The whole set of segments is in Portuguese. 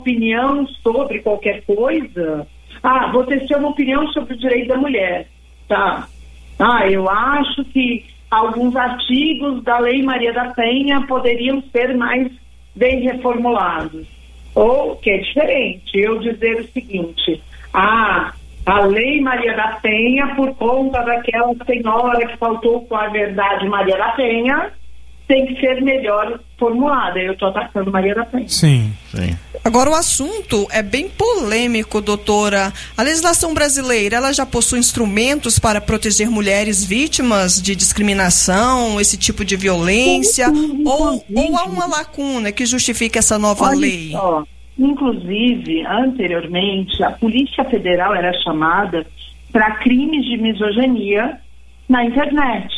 opinião sobre qualquer coisa, vou ter uma opinião sobre o direito da mulher, tá? Eu acho que alguns artigos da Lei Maria da Penha poderiam ser mais bem reformulados. Ou, que é diferente, eu dizer o seguinte, a Lei Maria da Penha, por conta daquela senhora que faltou com a verdade Maria da Penha, tem que ser melhor formulada. Eu estou atacando Maria da Penha. Sim. Agora, o assunto é bem polêmico, doutora. A legislação brasileira, ela já possui instrumentos para proteger mulheres vítimas de discriminação, esse tipo de violência? Ou há uma lacuna que justifique essa nova lei? Inclusive, anteriormente, a Polícia Federal era chamada para crimes de misoginia na internet.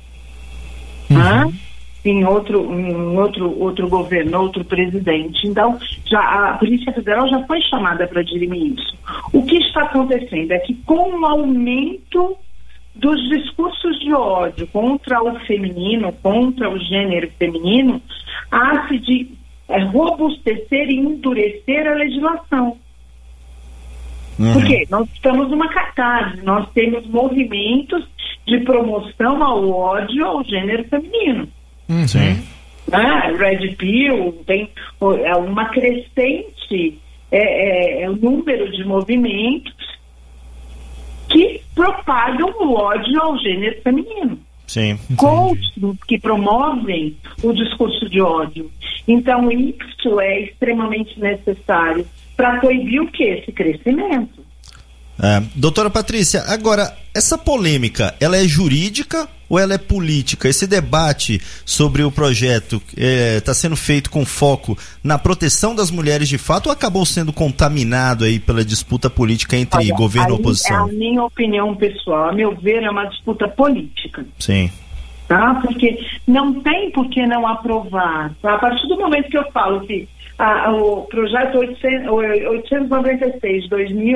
Em outro governo, outro presidente. Então, a Polícia Federal já foi chamada para dirimir isso. O que está acontecendo é que, com o aumento dos discursos de ódio contra o feminino, contra o gênero feminino, há-se de robustecer e endurecer a legislação. Porque nós estamos numa catarse, nós temos movimentos de promoção ao ódio ao gênero feminino. Sim. Red Pill tem uma crescente o número de movimentos que propagam o ódio ao gênero feminino. Sim. Coaches que promovem o discurso de ódio. Então, isso é extremamente necessário para coibir o que? Esse crescimento. Doutora Patrícia, agora, essa polêmica, ela é jurídica ou ela é política? Esse debate sobre o projeto está sendo feito com foco na proteção das mulheres de fato ou acabou sendo contaminado aí pela disputa política entre governo e oposição? É a minha opinião pessoal. A meu ver, é uma disputa política. Sim. Porque não tem por que não aprovar. A partir do momento que eu falo que o projeto 896 de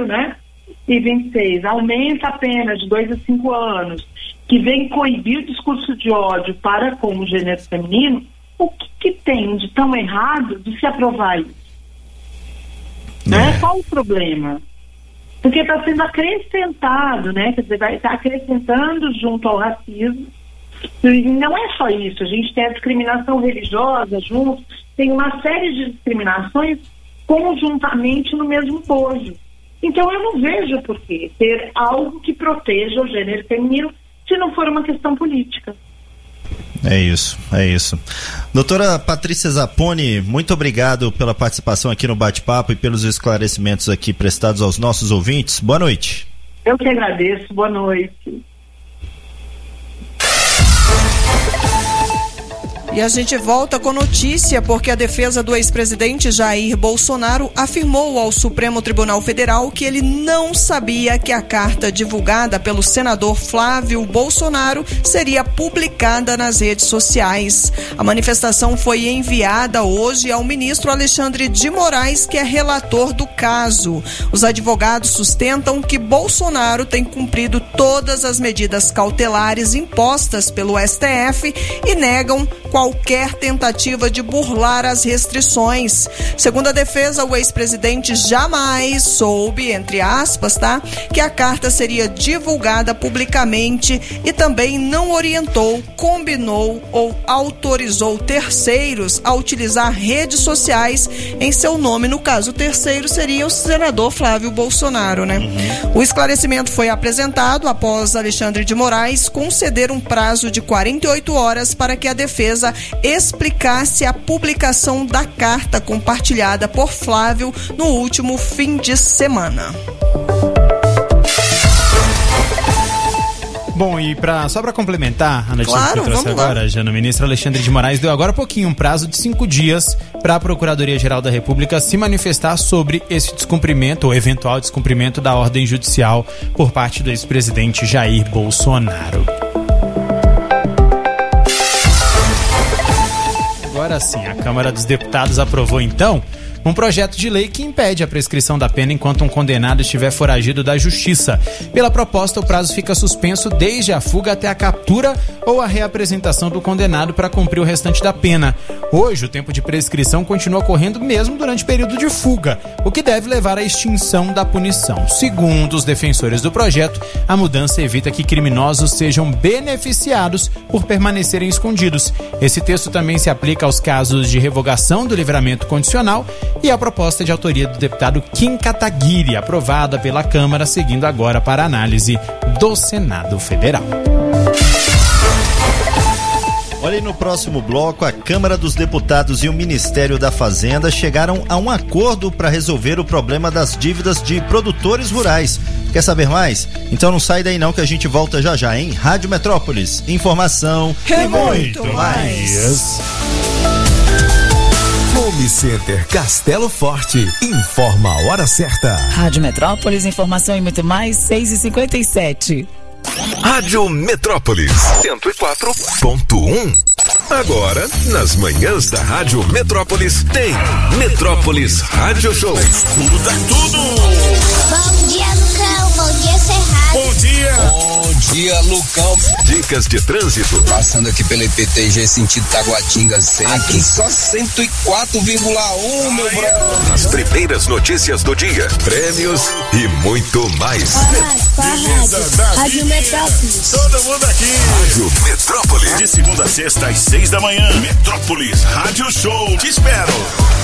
2026 aumenta a pena de 2 a 5 anos, que vem coibir o discurso de ódio para com o gênero feminino, o que tem de tão errado de se aprovar isso? Qual o problema? Porque está sendo acrescentado, quer dizer, vai estar acrescentando junto ao racismo. E não é só isso, a gente tem a discriminação religiosa junto, tem uma série de discriminações conjuntamente no mesmo bojo. Então eu não vejo por que ter algo que proteja o gênero feminino se não for uma questão política. É isso. Doutora Patrícia Zapponi, muito obrigado pela participação aqui no bate-papo e pelos esclarecimentos aqui prestados aos nossos ouvintes. Boa noite. Eu que agradeço, boa noite. E a gente volta com notícia porque a defesa do ex-presidente Jair Bolsonaro afirmou ao Supremo Tribunal Federal que ele não sabia que a carta divulgada pelo senador Flávio Bolsonaro seria publicada nas redes sociais. A manifestação foi enviada hoje ao ministro Alexandre de Moraes, que é relator do caso. Os advogados sustentam que Bolsonaro tem cumprido todas as medidas cautelares impostas pelo STF e negam qualquer tentativa de burlar as restrições. Segundo a defesa, o ex-presidente jamais soube, entre aspas, que a carta seria divulgada publicamente e também não orientou, combinou ou autorizou terceiros a utilizar redes sociais em seu nome. No caso, o terceiro seria o senador Flávio Bolsonaro, O esclarecimento foi apresentado após Alexandre de Moraes conceder um prazo de 48 horas para que a defesa explicasse a publicação da carta compartilhada por Flávio no último fim de semana. Bom, e só para complementar a notícia que eu trouxe agora, já no ministro Alexandre de Moraes deu agora há pouquinho um prazo de 5 dias para a Procuradoria-Geral da República se manifestar sobre esse descumprimento ou eventual descumprimento da ordem judicial por parte do ex-presidente Jair Bolsonaro. Agora sim, a Câmara dos Deputados aprovou então um projeto de lei que impede a prescrição da pena enquanto um condenado estiver foragido da justiça. Pela proposta, o prazo fica suspenso desde a fuga até a captura ou a reapresentação do condenado para cumprir o restante da pena. Hoje, o tempo de prescrição continua correndo mesmo durante o período de fuga, o que deve levar à extinção da punição. Segundo os defensores do projeto, a mudança evita que criminosos sejam beneficiados por permanecerem escondidos. Esse texto também se aplica aos casos de revogação do livramento condicional e a proposta de autoria do deputado Kim Kataguiri, aprovada pela Câmara, seguindo agora para análise do Senado Federal. Olha, aí no próximo bloco, a Câmara dos Deputados e o Ministério da Fazenda chegaram a um acordo para resolver o problema das dívidas de produtores rurais. Quer saber mais? Então não sai daí não, que a gente volta já já, hein? Rádio Metrópolis, informação e muito mais. Home Center Castelo Forte informa a hora certa. Rádio Metrópolis, informação e muito mais, 6h57. Rádio Metrópolis 104.1. Agora, nas manhãs da Rádio Metrópolis, tem Metrópolis Rádio Show. Tudo dá tudo. Bom dia, Lucão. Bom dia, Cerrado. Bom dia. Bom dia, Lucão. Dicas de trânsito. Passando aqui pela IPTG, sentido Taguatinga sempre. Aqui só 104,1, meu brother. As primeiras notícias do dia, prêmios e muito mais. Rádio Metrópolis. Todo mundo aqui. Rádio Metrópolis. De segunda a sexta às 6 da manhã. Metrópolis Rádio Show. Te espero.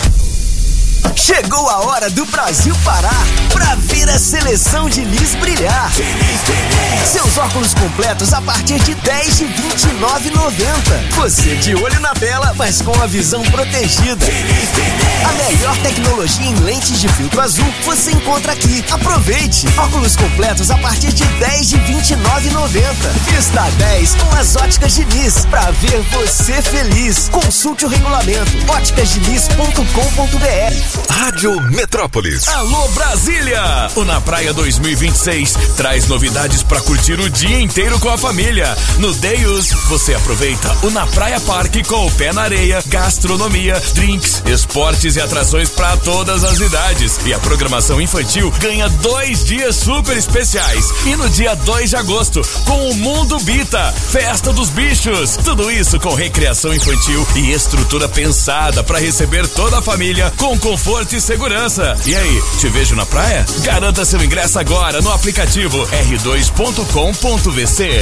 Chegou a hora do Brasil parar pra ver a seleção de Lis brilhar. Seus óculos completos a partir de R$10 de R$29,90. Você de olho na tela, mas com a visão protegida. A melhor tecnologia em lentes de filtro azul você encontra aqui. Aproveite! Óculos completos a partir de R$10 de R$29,90. Vista 10 com as óticas de Lis pra ver você feliz. Consulte o regulamento óticasdelis.com.br. Rádio Metrópolis. Alô Brasília! O Na Praia 2026 traz novidades para curtir o dia inteiro com a família. No Deus, você aproveita o Na Praia Parque com o pé na areia, gastronomia, drinks, esportes e atrações para todas as idades. E a programação infantil ganha 2 dias super especiais. E no dia 2 de agosto, com o Mundo Bita, Festa dos Bichos. Tudo isso com recreação infantil e estrutura pensada para receber toda a família com conforto e segurança. E aí, te vejo na praia? Garanta seu ingresso agora no aplicativo r2.com.vc.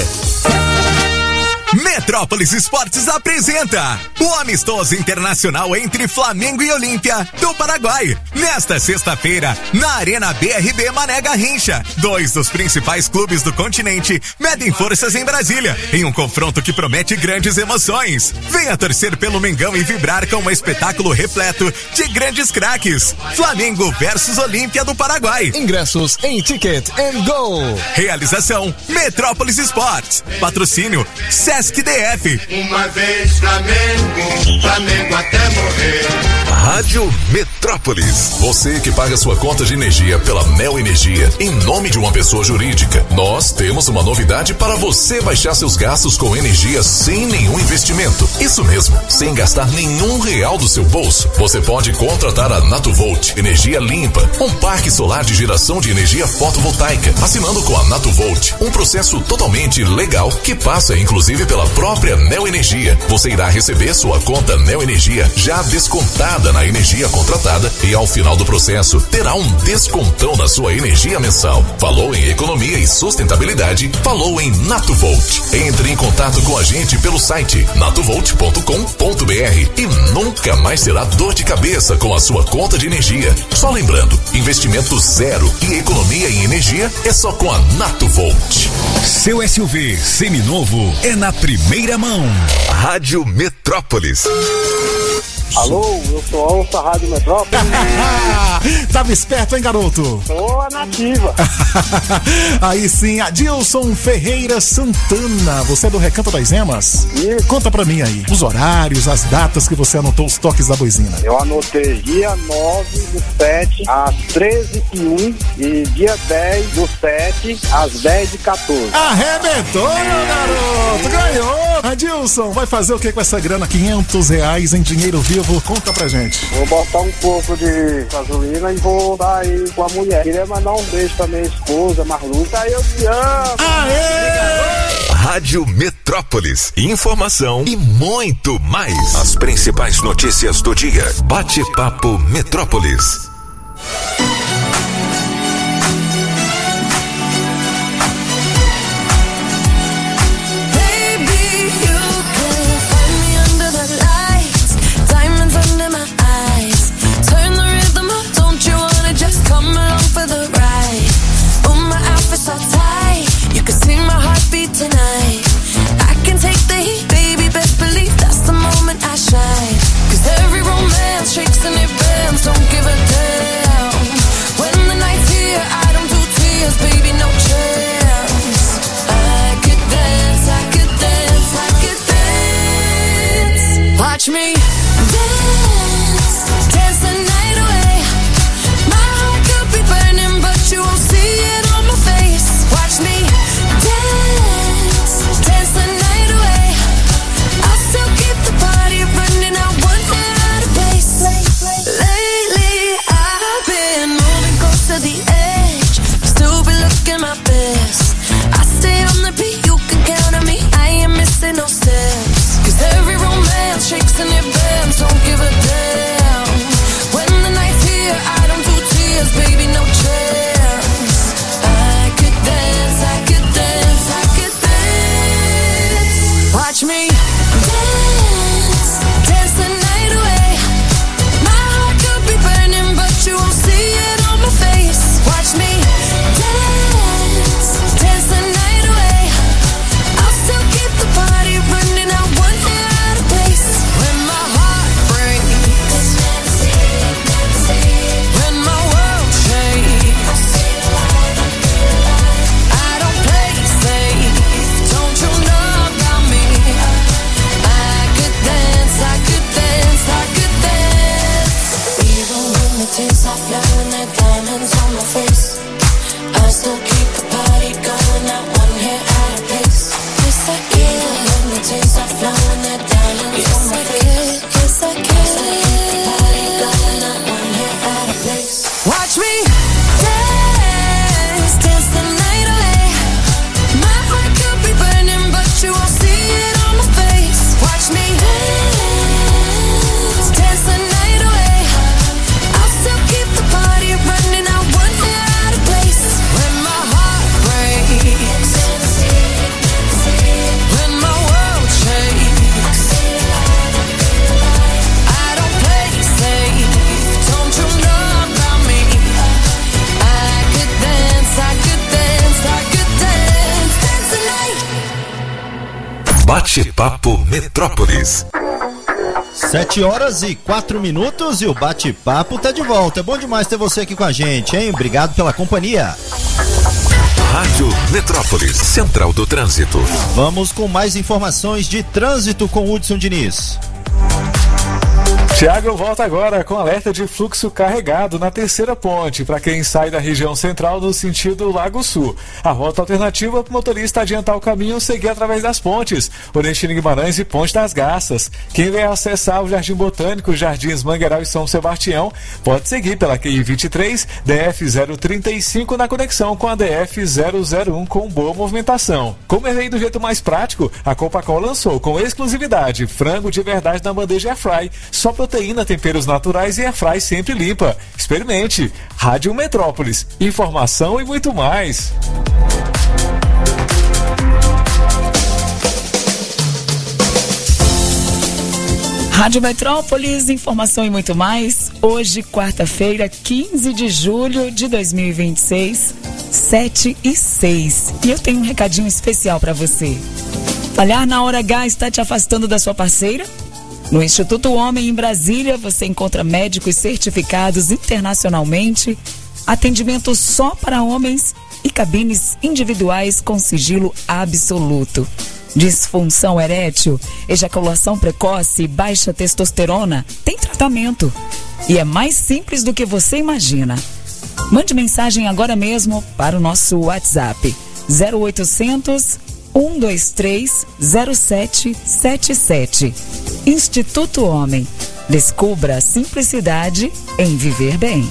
Metrópolis Esportes apresenta o amistoso internacional entre Flamengo e Olímpia do Paraguai. Nesta sexta-feira, na Arena BRB Mané Garrincha, 2 dos principais clubes do continente medem forças em Brasília, em um confronto que promete grandes emoções. Venha torcer pelo Mengão e vibrar com um espetáculo repleto de grandes craques. Flamengo versus Olímpia do Paraguai. Ingressos em Ticket and Go. Realização Metrópolis Esportes. Patrocínio Sesc DF. Uma vez Flamengo, Flamengo até morrer. Rádio Metrópolis. Você que paga sua conta de energia pela Neo Energia em nome de uma pessoa jurídica, nós temos uma novidade para você baixar seus gastos com energia sem nenhum investimento. Isso mesmo, sem gastar nenhum real do seu bolso. Você pode contratar a Natuvolt, energia limpa, um parque solar de geração de energia fotovoltaica, assinando com a Natuvolt, um processo totalmente legal que passa inclusive pela própria Neo Energia. Você irá receber sua conta Neo Energia já descontada na energia contratada e ao final do processo terá um descontão na sua energia mensal. Falou em economia e sustentabilidade, falou em Natuvolt. Entre em contato com a gente pelo site natuvolt.com.br e nunca mais terá dor de cabeça com a sua conta de energia. Só lembrando, investimento zero e economia em energia é só com a Natuvolt. Seu SUV seminovo é na primeira mão. Rádio Metrópolis. Alô, eu sou Alça, Rádio Metrópolis. Tava esperto, hein, garoto? Sou a nativa. Aí sim, Adilson Ferreira Santana. Você é do Recanto das Emas? Isso. Conta pra mim aí, os horários, as datas que você anotou os toques da boizina. Eu anotei dia 9/7 às 13h01 e dia 10/7 às 10h14. Arrebentou, meu garoto! Ganhou! Adilson, vai fazer o que com essa grana? R$500 em dinheiro vivo? Conta pra gente. Vou botar um pouco de gasolina e vou dar aí com a mulher. Queria mandar um beijo pra minha esposa, Marluca. Aí eu te amo. Aê! Rádio Metrópolis. Informação e muito mais. As principais notícias do dia. Bate-papo Metrópolis. Tonight, I can take the heat, baby, best believe that's the moment I shine. 'Cause every romance shakes and it bends, don't give a damn. When the night's here, I don't do tears, baby, no chance. I could dance, I could dance, I could dance. Watch me dance, dance the night away. My heart could be burning, but you won't see it on my face. Watch me dance, dance the night away. I'll still keep the party running, I won't get out of place. Lately I've been moving close to the edge, still be looking my best. I stay on the beat, you can count on me, I ain't missing no steps. 'Cause every romance shakes and it bends, don't give a damn. When the night's here, I don't do tears, baby, no chance. I could dance, I could dance, I could dance. Watch me dance, dance the night away. My heart could be burning, but you won't see it on my face. Watch me dance, dance the night away. I'll still keep the party running, I won't get out of place. When my heart breaks, when my world shakes, I don't play safe, don't you know about me? I could dance, I could dance, I could dance. Even when the tears are flowing, the diamonds on my face, I still keep the party going, not one hair out of place. Yes I can. Even when the tears are flowing, the diamonds on my face, yes I can. I still keep the party going, not one hair out of place. Watch me dance, dance the night away. My heart could be burning, but you won't see it on my face. Watch me dance, dance the night away. I'll still keep the party running, I won't get out of place. When my heart breaks, when my world shakes, I don't play safe, don't you know about me? I could dance, I could dance, I could dance, dance the night. Bate-papo Metrópolis. 7h04 e o bate-papo tá de volta. É bom demais ter você aqui com a gente, hein? Obrigado pela companhia. Rádio Metrópolis, Central do Trânsito. Vamos com mais informações de trânsito com Hudson Diniz. Tiago volta agora com alerta de fluxo carregado na terceira ponte para quem sai da região central no sentido Lago Sul. A rota alternativa para o motorista adiantar o caminho e seguir através das pontes Orentino Guimarães e Ponte das Garças. Quem vai acessar o Jardim Botânico, Jardins Mangueiral e São Sebastião pode seguir pela QI 23, DF 035 na conexão com a DF 001 com boa movimentação. Como é do jeito mais prático, a Copacol lançou com exclusividade frango de verdade na bandeja Airfry, só proteína, temperos naturais e airfry sempre limpa. Experimente. Rádio Metrópolis. Informação e muito mais. Rádio Metrópolis, informação e muito mais. Hoje, quarta-feira, 15 de julho de 2026, 7h06. E eu tenho um recadinho especial para você. Falhar na hora H está te afastando da sua parceira? No Instituto Homem, em Brasília, você encontra médicos certificados internacionalmente, atendimento só para homens e cabines individuais com sigilo absoluto. Disfunção erétil, ejaculação precoce e baixa testosterona tem tratamento. E é mais simples do que você imagina. Mande mensagem agora mesmo para o nosso WhatsApp 0800 123 0777. Instituto Homem. Descubra a simplicidade em viver bem.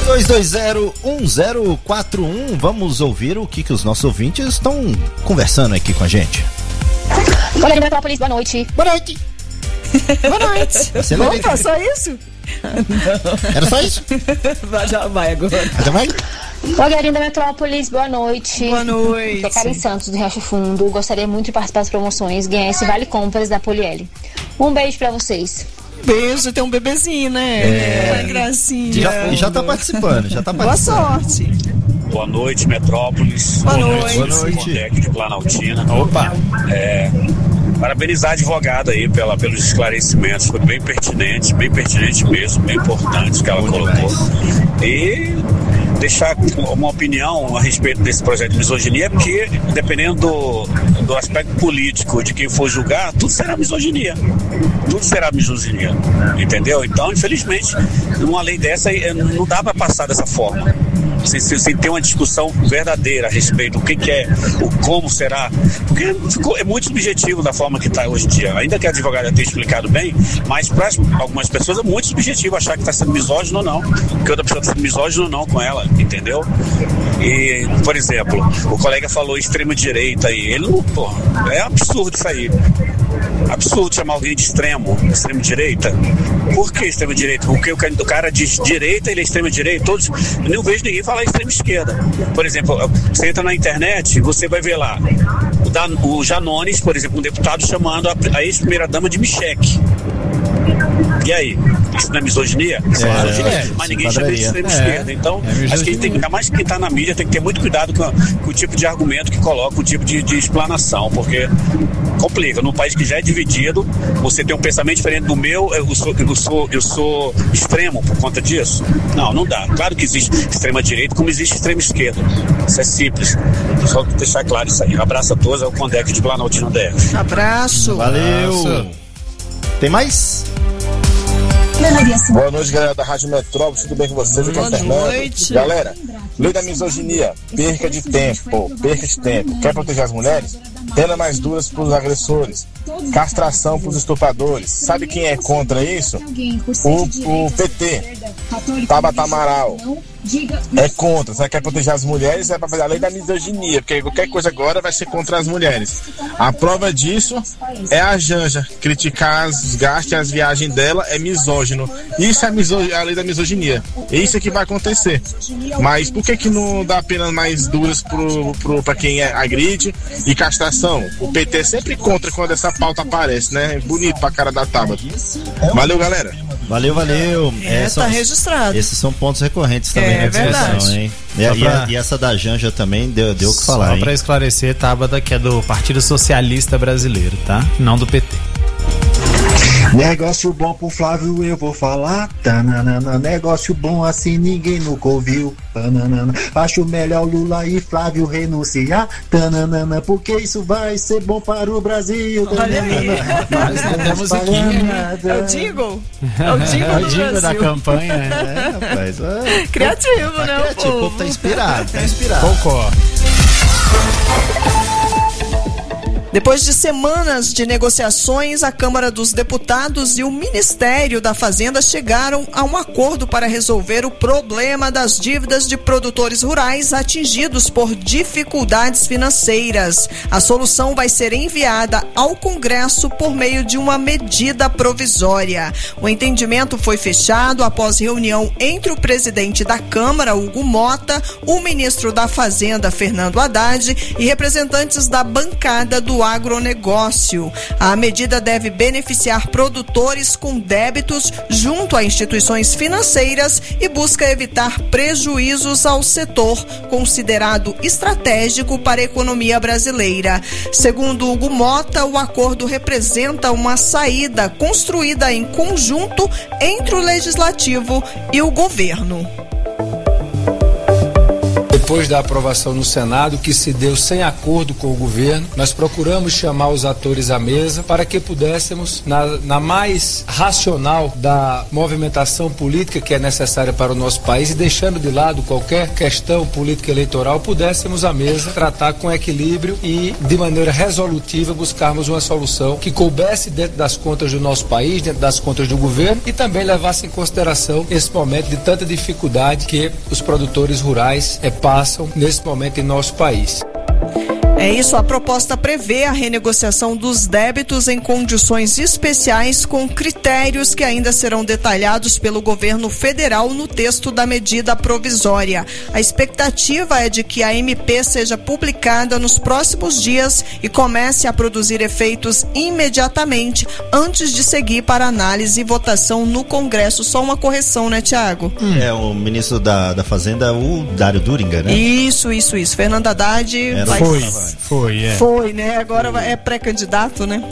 32201041. Vamos ouvir o que os nossos ouvintes estão conversando aqui com a gente. Olá, Metrópolis, boa noite. Boa noite. Boa noite. Opa, só isso? Não. Era só isso? Já vai agora. Já vai? Oi, galerinha da Metrópolis, boa noite. Boa noite. É Karen Santos, do Riacho Fundo. Gostaria muito de participar das promoções, ganhar esse Vale Compras da Poliele. Um beijo pra vocês. Beijo, tem um bebezinho, né? Gracinha. Já tá participando, Boa sorte. Boa noite, Metrópolis. Boa noite. Boa noite. De Planaltina. Opa! Parabenizar a advogada aí pelos esclarecimentos. Foi bem pertinente mesmo, bem importante que ela colocou. E deixar uma opinião a respeito desse projeto de misoginia, porque dependendo do aspecto político de quem for julgar, tudo será misoginia. Entendeu? Então, infelizmente, numa lei dessa não dá para passar dessa forma. Sem ter uma discussão verdadeira a respeito do que é, o como será, porque é muito subjetivo da forma que está hoje em dia, ainda que a advogada tenha explicado bem, mas para algumas pessoas é muito subjetivo achar que está sendo misógino ou não, que outra pessoa está sendo misógino ou não com ela, entendeu? E, por exemplo, o colega falou extrema direita aí, ele não, é absurdo isso aí. Absurdo chamar alguém de extrema direita. Por que extrema direita? Porque o cara diz direita, ele é extrema direita. Eu não vejo ninguém falar extrema esquerda. Por exemplo, você entra na internet, você vai ver lá o Janones, por exemplo, um deputado chamando a ex-primeira-dama de Micheque. E aí? Isso não é misoginia? Mas ninguém chama de extrema esquerda. Então, acho que ainda mais quem está na mídia tem que ter muito cuidado com o tipo de argumento que coloca, o tipo de explanação, porque complica. Num país que já é dividido, você tem um pensamento diferente do meu, eu sou extremo por conta disso? Não dá. Claro que existe extrema direita, como existe extrema esquerda. Isso é simples. Só deixar claro isso aí. Abraço a todos, é o Condec de Planaltina DF. Abraço. Valeu. Tem mais? Boa noite, galera da Rádio Metrópolis, tudo bem com vocês? Aqui é o Fernando. Galera, lei da misoginia, perca de tempo. Quer proteger as mulheres? Pena mais duras para os agressores, castração para os estupradores. Sabe quem é contra isso? O PT, Tabata Amaral. É contra, você quer proteger as mulheres, é para fazer a lei da misoginia, porque qualquer coisa agora vai ser contra as mulheres. A prova disso é a Janja, criticar os gastos e as viagens dela é misógino. Isso é a lei da misoginia. Isso é que vai acontecer. Mas por que não dá penas mais duras para quem agride e castração? O PT é sempre contra quando essa pauta aparece, né? Bonito pra cara da Tabata. Valeu, galera. Valeu. Tá registrado. Esses são pontos recorrentes também na discussão, hein? E essa da Janja também deu o que falar, hein? Só pra esclarecer, Tabata, que é do Partido Socialista Brasileiro, tá? Não do PT. Negócio bom pro Flávio eu vou falar, tananana. Negócio bom assim ninguém nunca ouviu, tananana. Acho melhor Lula e Flávio renunciar, tananana, porque isso vai ser bom para o Brasil, tananana. Mas não tem musiquinha. É o jingle? É o jingle da campanha. Rapaz. Criativo, né? O povo tá inspirado. Concordo. Depois de semanas de negociações, a Câmara dos Deputados e o Ministério da Fazenda chegaram a um acordo para resolver o problema das dívidas de produtores rurais atingidos por dificuldades financeiras. A solução vai ser enviada ao Congresso por meio de uma medida provisória. O entendimento foi fechado após reunião entre o presidente da Câmara, Hugo Mota, o ministro da Fazenda, Fernando Haddad, e representantes da bancada do agronegócio. A medida deve beneficiar produtores com débitos junto a instituições financeiras e busca evitar prejuízos ao setor considerado estratégico para a economia brasileira. Segundo Hugo Mota, o acordo representa uma saída construída em conjunto entre o Legislativo e o governo. depois da aprovação no Senado, que se deu sem acordo com o governo, nós procuramos chamar os atores à mesa para que pudéssemos, na mais racional da movimentação política que é necessária para o nosso país, e deixando de lado qualquer questão política eleitoral, pudéssemos à mesa tratar com equilíbrio e de maneira resolutiva buscarmos uma solução que coubesse dentro das contas do nosso país, dentro das contas do governo, e também levasse em consideração esse momento de tanta dificuldade que os produtores rurais passam nesse momento em nosso país. É isso, a proposta prevê a renegociação dos débitos em condições especiais com critérios que ainda serão detalhados pelo governo federal no texto da medida provisória. A expectativa é de que a MP seja publicada nos próximos dias e comece a produzir efeitos imediatamente antes de seguir para análise e votação no Congresso. Só uma correção, né, Tiago? É o ministro da Fazenda, o Dário Duringer, né? Isso. Fernando Haddad Foi, né? Agora é pré-candidato, né?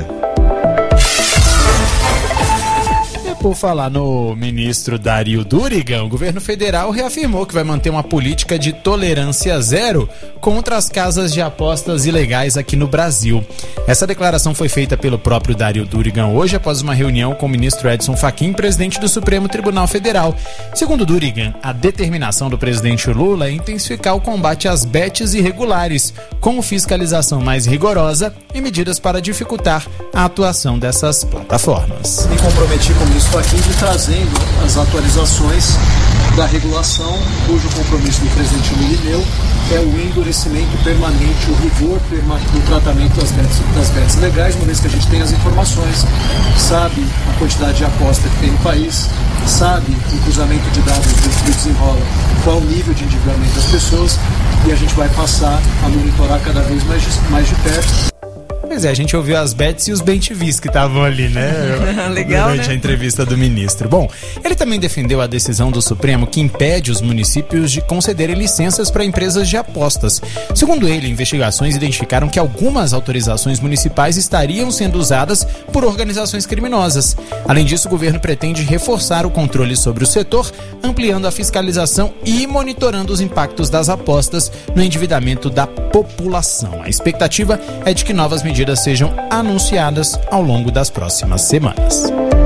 Por falar no ministro Dario Durigan, o governo federal reafirmou que vai manter uma política de tolerância zero contra as casas de apostas ilegais aqui no Brasil. Essa declaração foi feita pelo próprio Dario Durigan hoje, após uma reunião com o ministro Edson Fachin, presidente do Supremo Tribunal Federal. Segundo Durigan, a determinação do presidente Lula é intensificar o combate às bets irregulares, com fiscalização mais rigorosa e medidas para dificultar a atuação dessas plataformas. Me comprometi com o ministro Fachin de trazendo as atualizações da regulação, cujo compromisso do presidente Lula e meu é o endurecimento permanente, o rigor do tratamento das bets legais, uma vez que a gente tem as informações, sabe a quantidade de aposta que tem no país, sabe o cruzamento de dados do desenrola, qual o nível de endividamento das pessoas, e a gente vai passar a monitorar cada vez mais de perto. Pois é, a gente ouviu as bets e os bem-TVs que estavam ali, né? Legal, durante a entrevista do ministro. Bom, ele também defendeu a decisão do Supremo que impede os municípios de concederem licenças para empresas de apostas. Segundo ele, investigações identificaram que algumas autorizações municipais estariam sendo usadas por organizações criminosas. Além disso, o governo pretende reforçar o controle sobre o setor, ampliando a fiscalização e monitorando os impactos das apostas no endividamento da população. A expectativa é de que novas medidas sejam anunciadas ao longo das próximas semanas.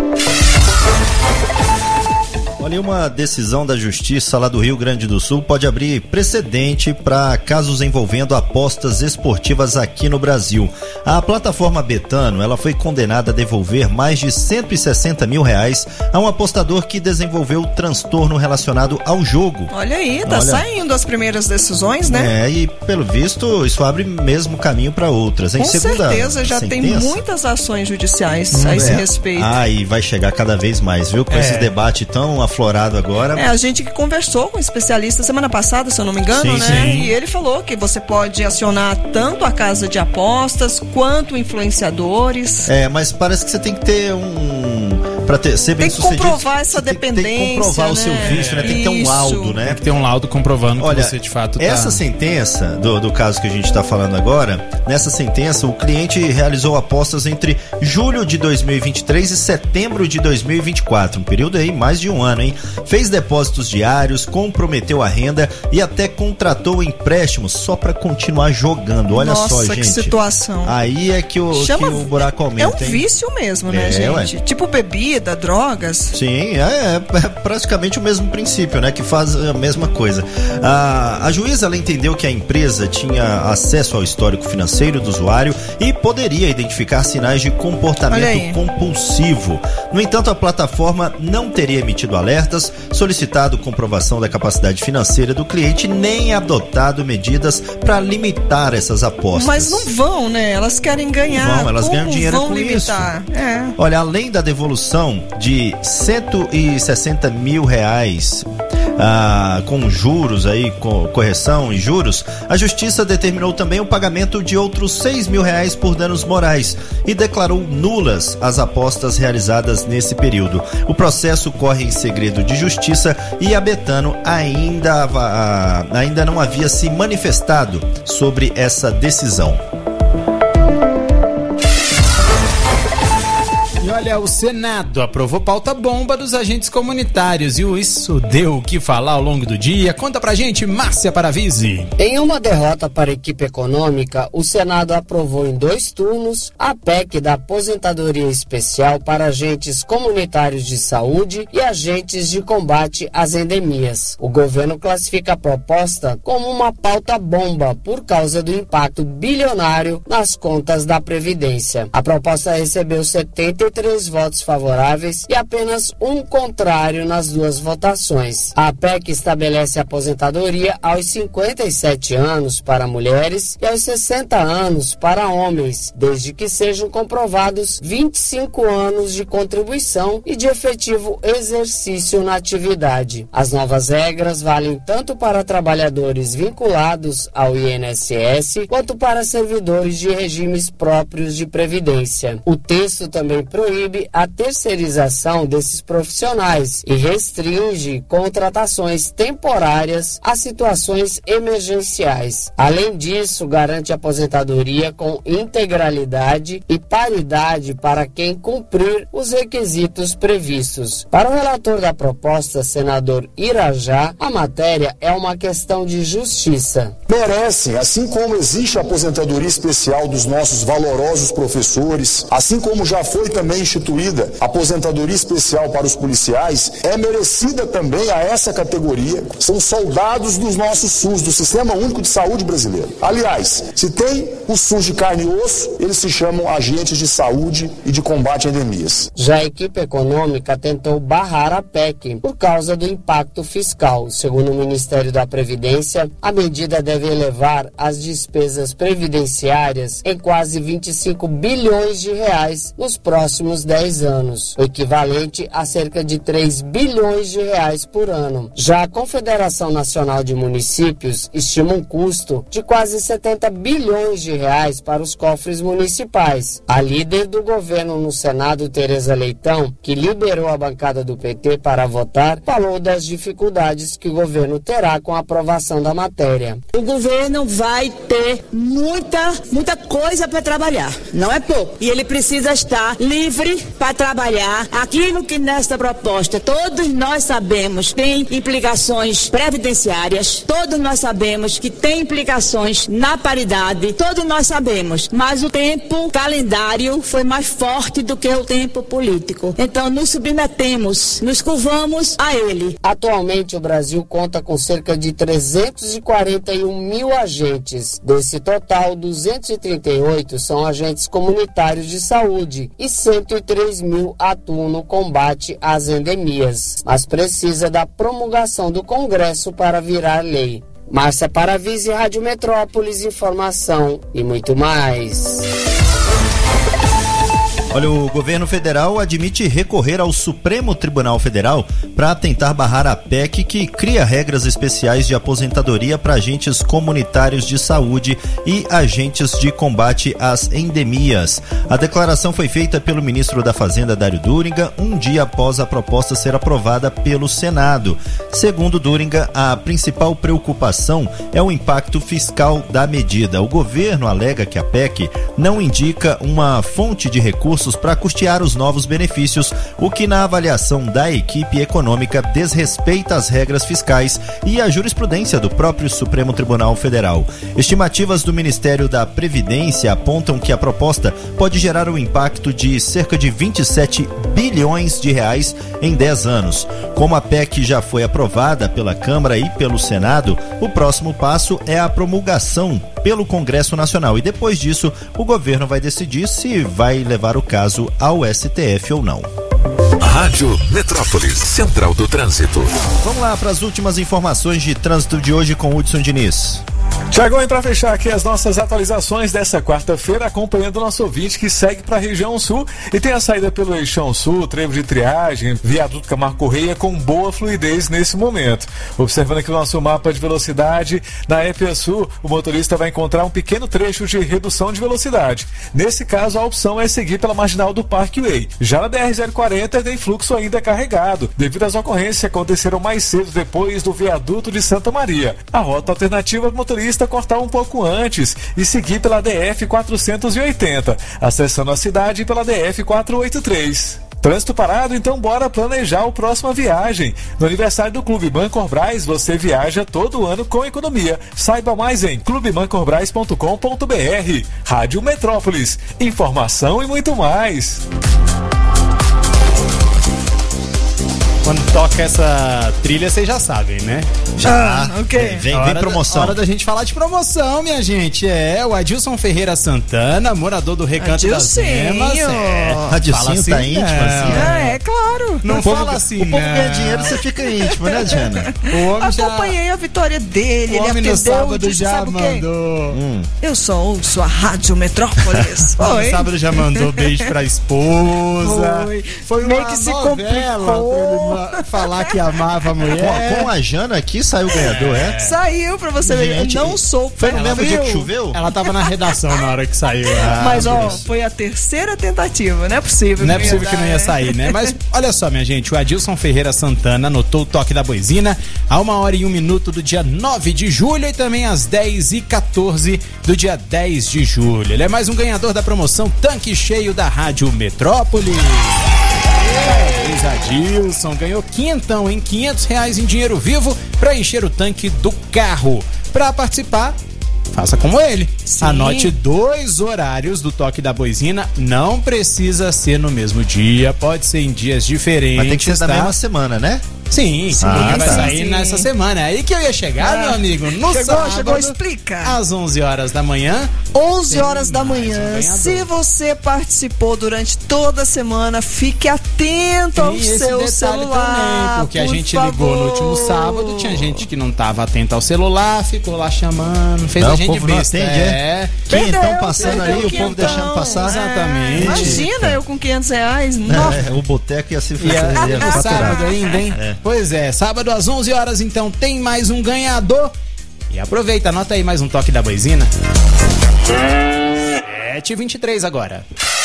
Olha, uma decisão da Justiça lá do Rio Grande do Sul pode abrir precedente para casos envolvendo apostas esportivas aqui no Brasil. A plataforma Betano, ela foi condenada a devolver mais de R$160 mil a um apostador que desenvolveu transtorno relacionado ao jogo. Olha aí, saindo as primeiras decisões, né? E pelo visto isso abre mesmo caminho para outras. Com certeza, já tem muitas ações judiciais a esse respeito. E vai chegar cada vez mais, viu? Com esse debate tão aflorado agora. A gente que conversou com um especialista semana passada, se eu não me engano, sim, né? Sim. E ele falou que você pode acionar tanto a casa de apostas quanto influenciadores. Mas parece que você tem que ter para ser bem sucedido. Tem que comprovar essa dependência. Tem que comprovar o seu vício, né? Tem que ter um laudo, né? Tem que ter um laudo comprovando que você de fato tá... Essa sentença do caso que a gente está falando agora, nessa sentença o cliente realizou apostas entre julho de 2023 e setembro de 2024, um período aí mais de um ano, hein? Fez depósitos diários, comprometeu a renda e até contratou empréstimos só para continuar jogando. Olha só, gente. Nossa, que situação. Aí é que o buraco aumenta. É um vício mesmo, né, gente? Tipo bebida, drogas. Sim, é praticamente o mesmo princípio, né? Que faz a mesma coisa. A juíza, ela entendeu que a empresa tinha acesso ao histórico financeiro do usuário e poderia identificar sinais de comportamento compulsivo. No entanto, a plataforma não teria emitido alertas, solicitado comprovação da capacidade financeira do cliente, nem adotado medidas para limitar essas apostas. Mas não vão, né? Elas querem ganhar. Elas ganham dinheiro com limitar? Isso. Olha, além da devolução de R$160 mil com juros aí, com correção e juros, a justiça determinou também o pagamento de outros R$6 mil por danos morais e declarou nulas as apostas realizadas nesse período. O processo corre em segredo de justiça e a Betano ainda não havia se manifestado sobre essa decisão. E olha, o Senado aprovou pauta bomba dos agentes comunitários e isso deu o que falar ao longo do dia. Conta pra gente, Márcia Paravisi. Em uma derrota para a equipe econômica, o Senado aprovou em 2 turnos a PEC da aposentadoria especial para agentes comunitários de saúde e agentes de combate às endemias. O governo classifica a proposta como uma pauta bomba por causa do impacto bilionário nas contas da Previdência. A proposta recebeu 73 votos favoráveis e apenas um contrário nas 2 votações. A PEC estabelece a aposentadoria aos 57 anos para mulheres e aos 60 anos para homens, desde que sejam comprovados 25 anos de contribuição e de efetivo exercício na atividade. As novas regras valem tanto para trabalhadores vinculados ao INSS quanto para servidores de regimes próprios de previdência. O texto também proíbe a terceirização desses profissionais e restringe contratações temporárias a situações emergenciais. Além disso, garante aposentadoria com integralidade e paridade para quem cumprir os requisitos previstos. Para o relator da proposta, senador Irajá, a matéria é uma questão de justiça. Merecem, assim como existe a aposentadoria especial dos nossos valorosos professores, assim como já foi também instituída a aposentadoria especial para os policiais, é merecida também a essa categoria. São soldados dos nossos SUS, do Sistema Único de Saúde brasileiro. Aliás, se tem o SUS de carne e osso, eles se chamam agentes de saúde e de combate a endemias. Já a equipe econômica tentou barrar a PEC por causa do impacto fiscal. Segundo o Ministério da Previdência, a medida deve elevar as despesas previdenciárias em quase 25 bilhões de reais nos próximos 10 anos, o equivalente a cerca de 3 bilhões de reais por ano. Já a Confederação Nacional de Municípios estima um custo de quase 70 bilhões de reais para os cofres municipais. A líder do governo no Senado, Tereza Leitão, que liderou a bancada do PT para votar, falou das dificuldades que o governo terá com a aprovação da matéria. O governo vai ter muita coisa para trabalhar, não é pouco. E ele precisa estar livre para trabalhar aquilo que nesta proposta todos nós sabemos tem implicações previdenciárias, todos nós sabemos que tem implicações na paridade, todos nós sabemos, mas o tempo calendário foi mais forte do que o tempo político. Então nos submetemos, nos curvamos a ele. Atualmente o Brasil conta com cerca de 341 mil agentes. Desse total, 238 são agentes comunitários de saúde e 103 mil atuam no combate às endemias, mas precisa da promulgação do Congresso para virar lei. Márcia Paravisi, Rádio Metrópolis, informação e muito mais. Olha, o governo federal admite recorrer ao Supremo Tribunal Federal para tentar barrar a PEC que cria regras especiais de aposentadoria para agentes comunitários de saúde e agentes de combate às endemias. A declaração foi feita pelo ministro da Fazenda, Dário Duriga, um dia após a proposta ser aprovada pelo Senado. Segundo Duriga, a principal preocupação é o impacto fiscal da medida. O governo alega que a PEC não indica uma fonte de recursos para custear os novos benefícios, o que na avaliação da equipe econômica desrespeita as regras fiscais e a jurisprudência do próprio Supremo Tribunal Federal. Estimativas do Ministério da Previdência apontam que a proposta pode gerar um impacto de cerca de 27 bilhões de reais em 10 anos. Como a PEC já foi aprovada pela Câmara e pelo Senado, o próximo passo é a promulgação pelo Congresso Nacional e depois disso o governo vai decidir se vai levar o caso ao STF ou não. Rádio Metrópolis, Central do Trânsito. Vamos lá para as últimas informações de trânsito de hoje com Hudson Diniz. Tiagão, e para fechar aqui as nossas atualizações dessa quarta-feira, acompanhando o nosso ouvinte que segue para a região sul e tem a saída pelo Eixão Sul, trevo de triagem, viaduto Camargo Correia com boa fluidez nesse momento. Observando aqui o nosso mapa de velocidade, na EPA Sul, o motorista vai encontrar um pequeno trecho de redução de velocidade. Nesse caso, a opção é seguir pela marginal do Parkway. Já na BR-040 tem fluxo ainda carregado, devido às ocorrências que aconteceram mais cedo depois do viaduto de Santa Maria. A rota alternativa para motorista cortar um pouco antes e seguir pela DF 480, acessando a cidade pela DF 483. Trânsito parado, então bora planejar a próxima viagem. No aniversário do Clube Bancorbras, você viaja todo ano com economia. Saiba mais em clubebancorbras.com.br. Rádio Metrópolis, informação e muito mais. Quando toca essa trilha, vocês já sabem, né? Já, ok. Vem promoção. Hora da gente falar de promoção, minha gente. O Adilson Ferreira Santana, morador do Recanto das Emas. Adilson assim, tá íntimo assim. É claro. Não fala assim, o povo ganha dinheiro, você fica íntimo, né, Diana? Acompanhei a vitória dele, ele no sábado disse, já mandou. Eu só ouço a Rádio Metrópolis. No sábado já mandou beijo pra esposa. Foi meio que se complicou. Falar que amava a mulher. Com a Jana aqui saiu o ganhador, Saiu pra você ver. Eu não sou. Foi no mesmo dia que choveu? Ela tava na redação na hora que saiu. Mas foi a terceira tentativa. Não é possível. Não é possível que não ia sair, né? Mas olha só, minha gente. O Adilson Ferreira Santana anotou o toque da boizina a 1h01 do dia 9 de julho e também às 10h14 do dia 10 de julho. Ele é mais um ganhador da promoção Tanque Cheio da Rádio Metrópolis. Adilson ganhou quinhentão em R$500 em dinheiro vivo para encher o tanque do carro. Para participar, faça como ele. Sim. Anote 2 horários do toque da boizina. Não precisa ser no mesmo dia, pode ser em dias diferentes. Mas tem que ser da mesma semana, né? Sim, vai sair nessa semana. É aí que eu ia chegar, meu amigo. No sábado, chegou, explica. Às 11 horas da manhã. 11 horas da manhã. Se você participou durante toda a semana, fique atento ao seu celular. Também, porque a gente ligou no último sábado, tinha gente que não estava atenta ao celular, ficou lá chamando, fez a gente besta. Quem estão passando aí, o povo deixando passar. Exatamente. Imagina eu com R$500. O boteco ia se fazer. Sábado ainda, hein? Pois é, sábado às 11 horas, então tem mais um ganhador. E aproveita, anota aí mais um toque da boizina. 7h23 agora.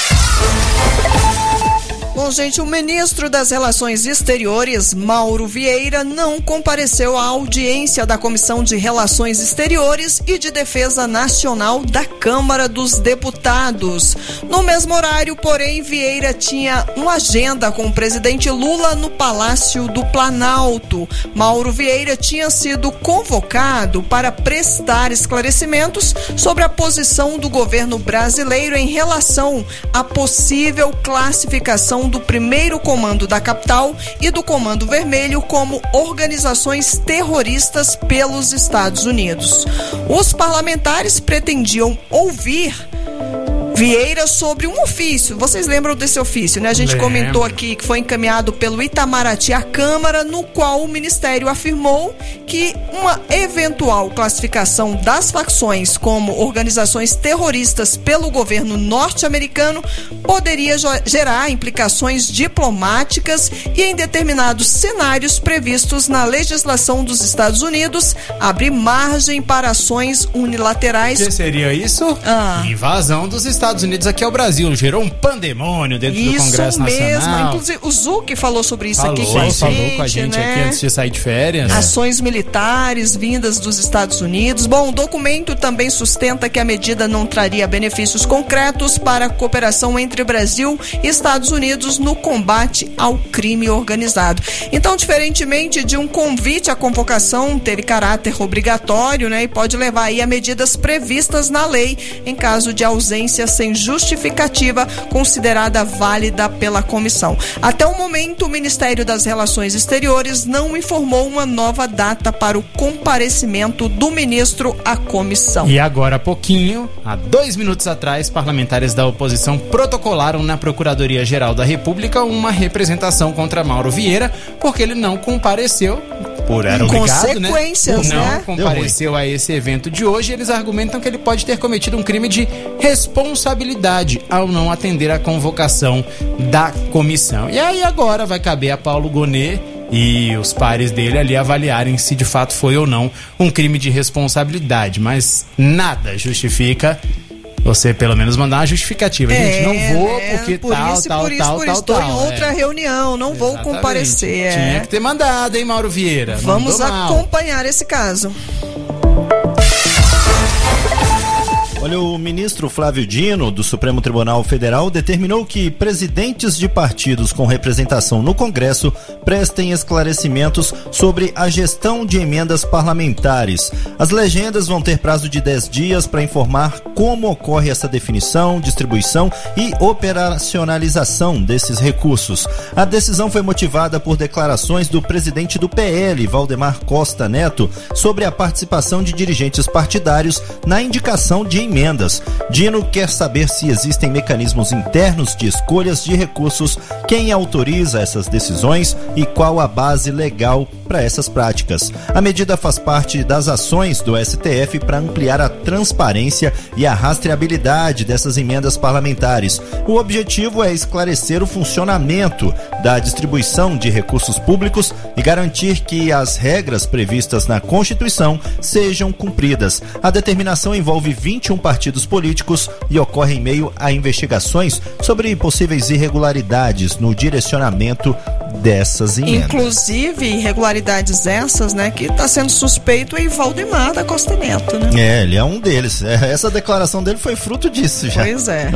Bom, gente, o ministro das Relações Exteriores, Mauro Vieira, não compareceu à audiência da Comissão de Relações Exteriores e de Defesa Nacional da Câmara dos Deputados. No mesmo horário, porém, Vieira tinha uma agenda com o presidente Lula no Palácio do Planalto. Mauro Vieira tinha sido convocado para prestar esclarecimentos sobre a posição do governo brasileiro em relação à possível classificação do primeiro comando da capital e do Comando Vermelho como organizações terroristas pelos Estados Unidos. Os parlamentares pretendiam ouvir Vieira sobre um ofício. Vocês lembram desse ofício, né? A gente comentou aqui que foi encaminhado pelo Itamaraty à Câmara, no qual o Ministério afirmou que uma eventual classificação das facções como organizações terroristas pelo governo norte-americano poderia gerar implicações diplomáticas e, em determinados cenários previstos na legislação dos Estados Unidos, abrir margem para ações unilaterais. O que seria isso? Invasão dos Estados Unidos aqui ao Brasil. Gerou um pandemônio dentro do Congresso Nacional. Isso mesmo. Inclusive, o Zuc falou sobre isso aqui com a gente, aqui antes de sair de férias. Ações militares vindas dos Estados Unidos. Bom, o documento também sustenta que a medida não traria benefícios concretos para a cooperação entre Brasil e Estados Unidos no combate ao crime organizado. Então, diferentemente de um convite à convocação, teve caráter obrigatório, né? E pode levar aí a medidas previstas na lei em caso de ausência sem justificativa considerada válida pela comissão. Até o momento, o Ministério das Relações Exteriores não informou uma nova data para o comparecimento do ministro à comissão. E agora há pouquinho, há 2 minutos atrás, parlamentares da oposição protocolaram na Procuradoria-Geral da República uma representação contra Mauro Vieira, porque ele não compareceu, era obrigado, né? Não compareceu a esse evento de hoje. Eles argumentam que ele pode ter cometido um crime de responsabilidade ao não atender a convocação da comissão. E aí agora vai caber a Paulo Gonet e os pares dele ali avaliarem se de fato foi ou não um crime de responsabilidade, mas nada justifica você pelo menos mandar uma justificativa. Gente, não vou porque por tal. Estou em outra reunião, não vou comparecer. Tinha que ter mandado, hein, Mauro Vieira? Vamos acompanhar esse caso. Olha, o ministro Flávio Dino, do Supremo Tribunal Federal, determinou que presidentes de partidos com representação no Congresso prestem esclarecimentos sobre a gestão de emendas parlamentares. As legendas vão ter prazo de 10 dias para informar como ocorre essa definição, distribuição e operacionalização desses recursos. A decisão foi motivada por declarações do presidente do PL, Valdemar Costa Neto, sobre a participação de dirigentes partidários na indicação de emendas. Dino quer saber se existem mecanismos internos de escolhas de recursos, quem autoriza essas decisões e qual a base legal para essas práticas. A medida faz parte das ações do STF para ampliar a transparência e a rastreabilidade dessas emendas parlamentares. O objetivo é esclarecer o funcionamento da distribuição de recursos públicos e garantir que as regras previstas na Constituição sejam cumpridas. A determinação envolve 21 partidos políticos e ocorre em meio a investigações sobre possíveis irregularidades no direcionamento dessas emendas. Inclusive, irregularidades essas, né, que está sendo suspeito é Valdemar da Costa Neto, né? É, ele é um deles. Essa declaração dele foi fruto disso já. Pois é.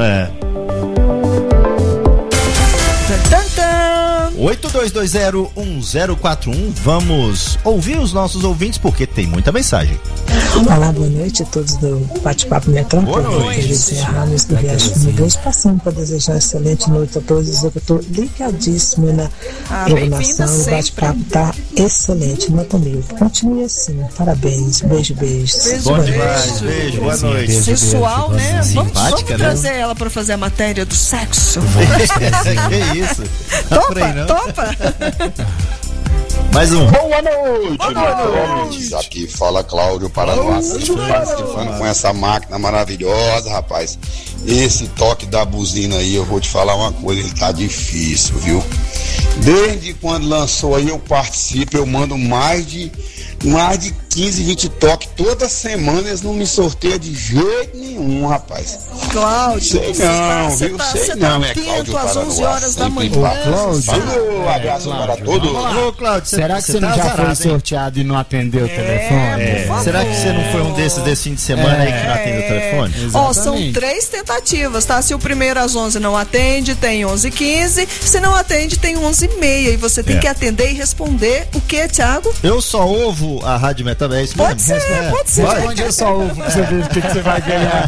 82201041. Vamos ouvir os nossos ouvintes porque tem muita mensagem. Olá, boa noite a todos do Bate-Papo Metrópole. Boa noite. Ramos do Riacho de Deus, passando para desejar excelente noite a todos. Eu estou ligadíssimo na programação. O Bate-Papo está excelente, nota mil. Continue assim, parabéns. Beijo. Bom demais, beijo, boa noite. Sensual, né? Vamos trazer né? ela para fazer a matéria do sexo. Que isso? Topa. Mais um. Boa noite. Aqui fala Cláudio Paranoá, com essa máquina maravilhosa, rapaz. Esse toque da buzina aí, eu vou te falar uma coisa, ele tá difícil, viu? Desde quando lançou aí eu participo, eu mando mais de 15, 20 toques toda semana, eles não me sorteiam de jeito nenhum, rapaz. Cláudio, sei não, é Cláudio às 11 horas da manhã. Um abraço para todos. Ô, Cláudio, será que você não já foi sorteado e não atendeu o telefone? Será que você não foi um desses desse fim de semana aí que não atendeu o telefone? São 3 tentativas, tá? Se o primeiro às 11 não atende, tem 11h15. Se não atende, tem 11h30. E você tem que atender e responder o que, Thiago? Eu só ouvo a Rádio Metabés. Pode ser. Responde eu só ouvo pra você ver o que você vai ganhar.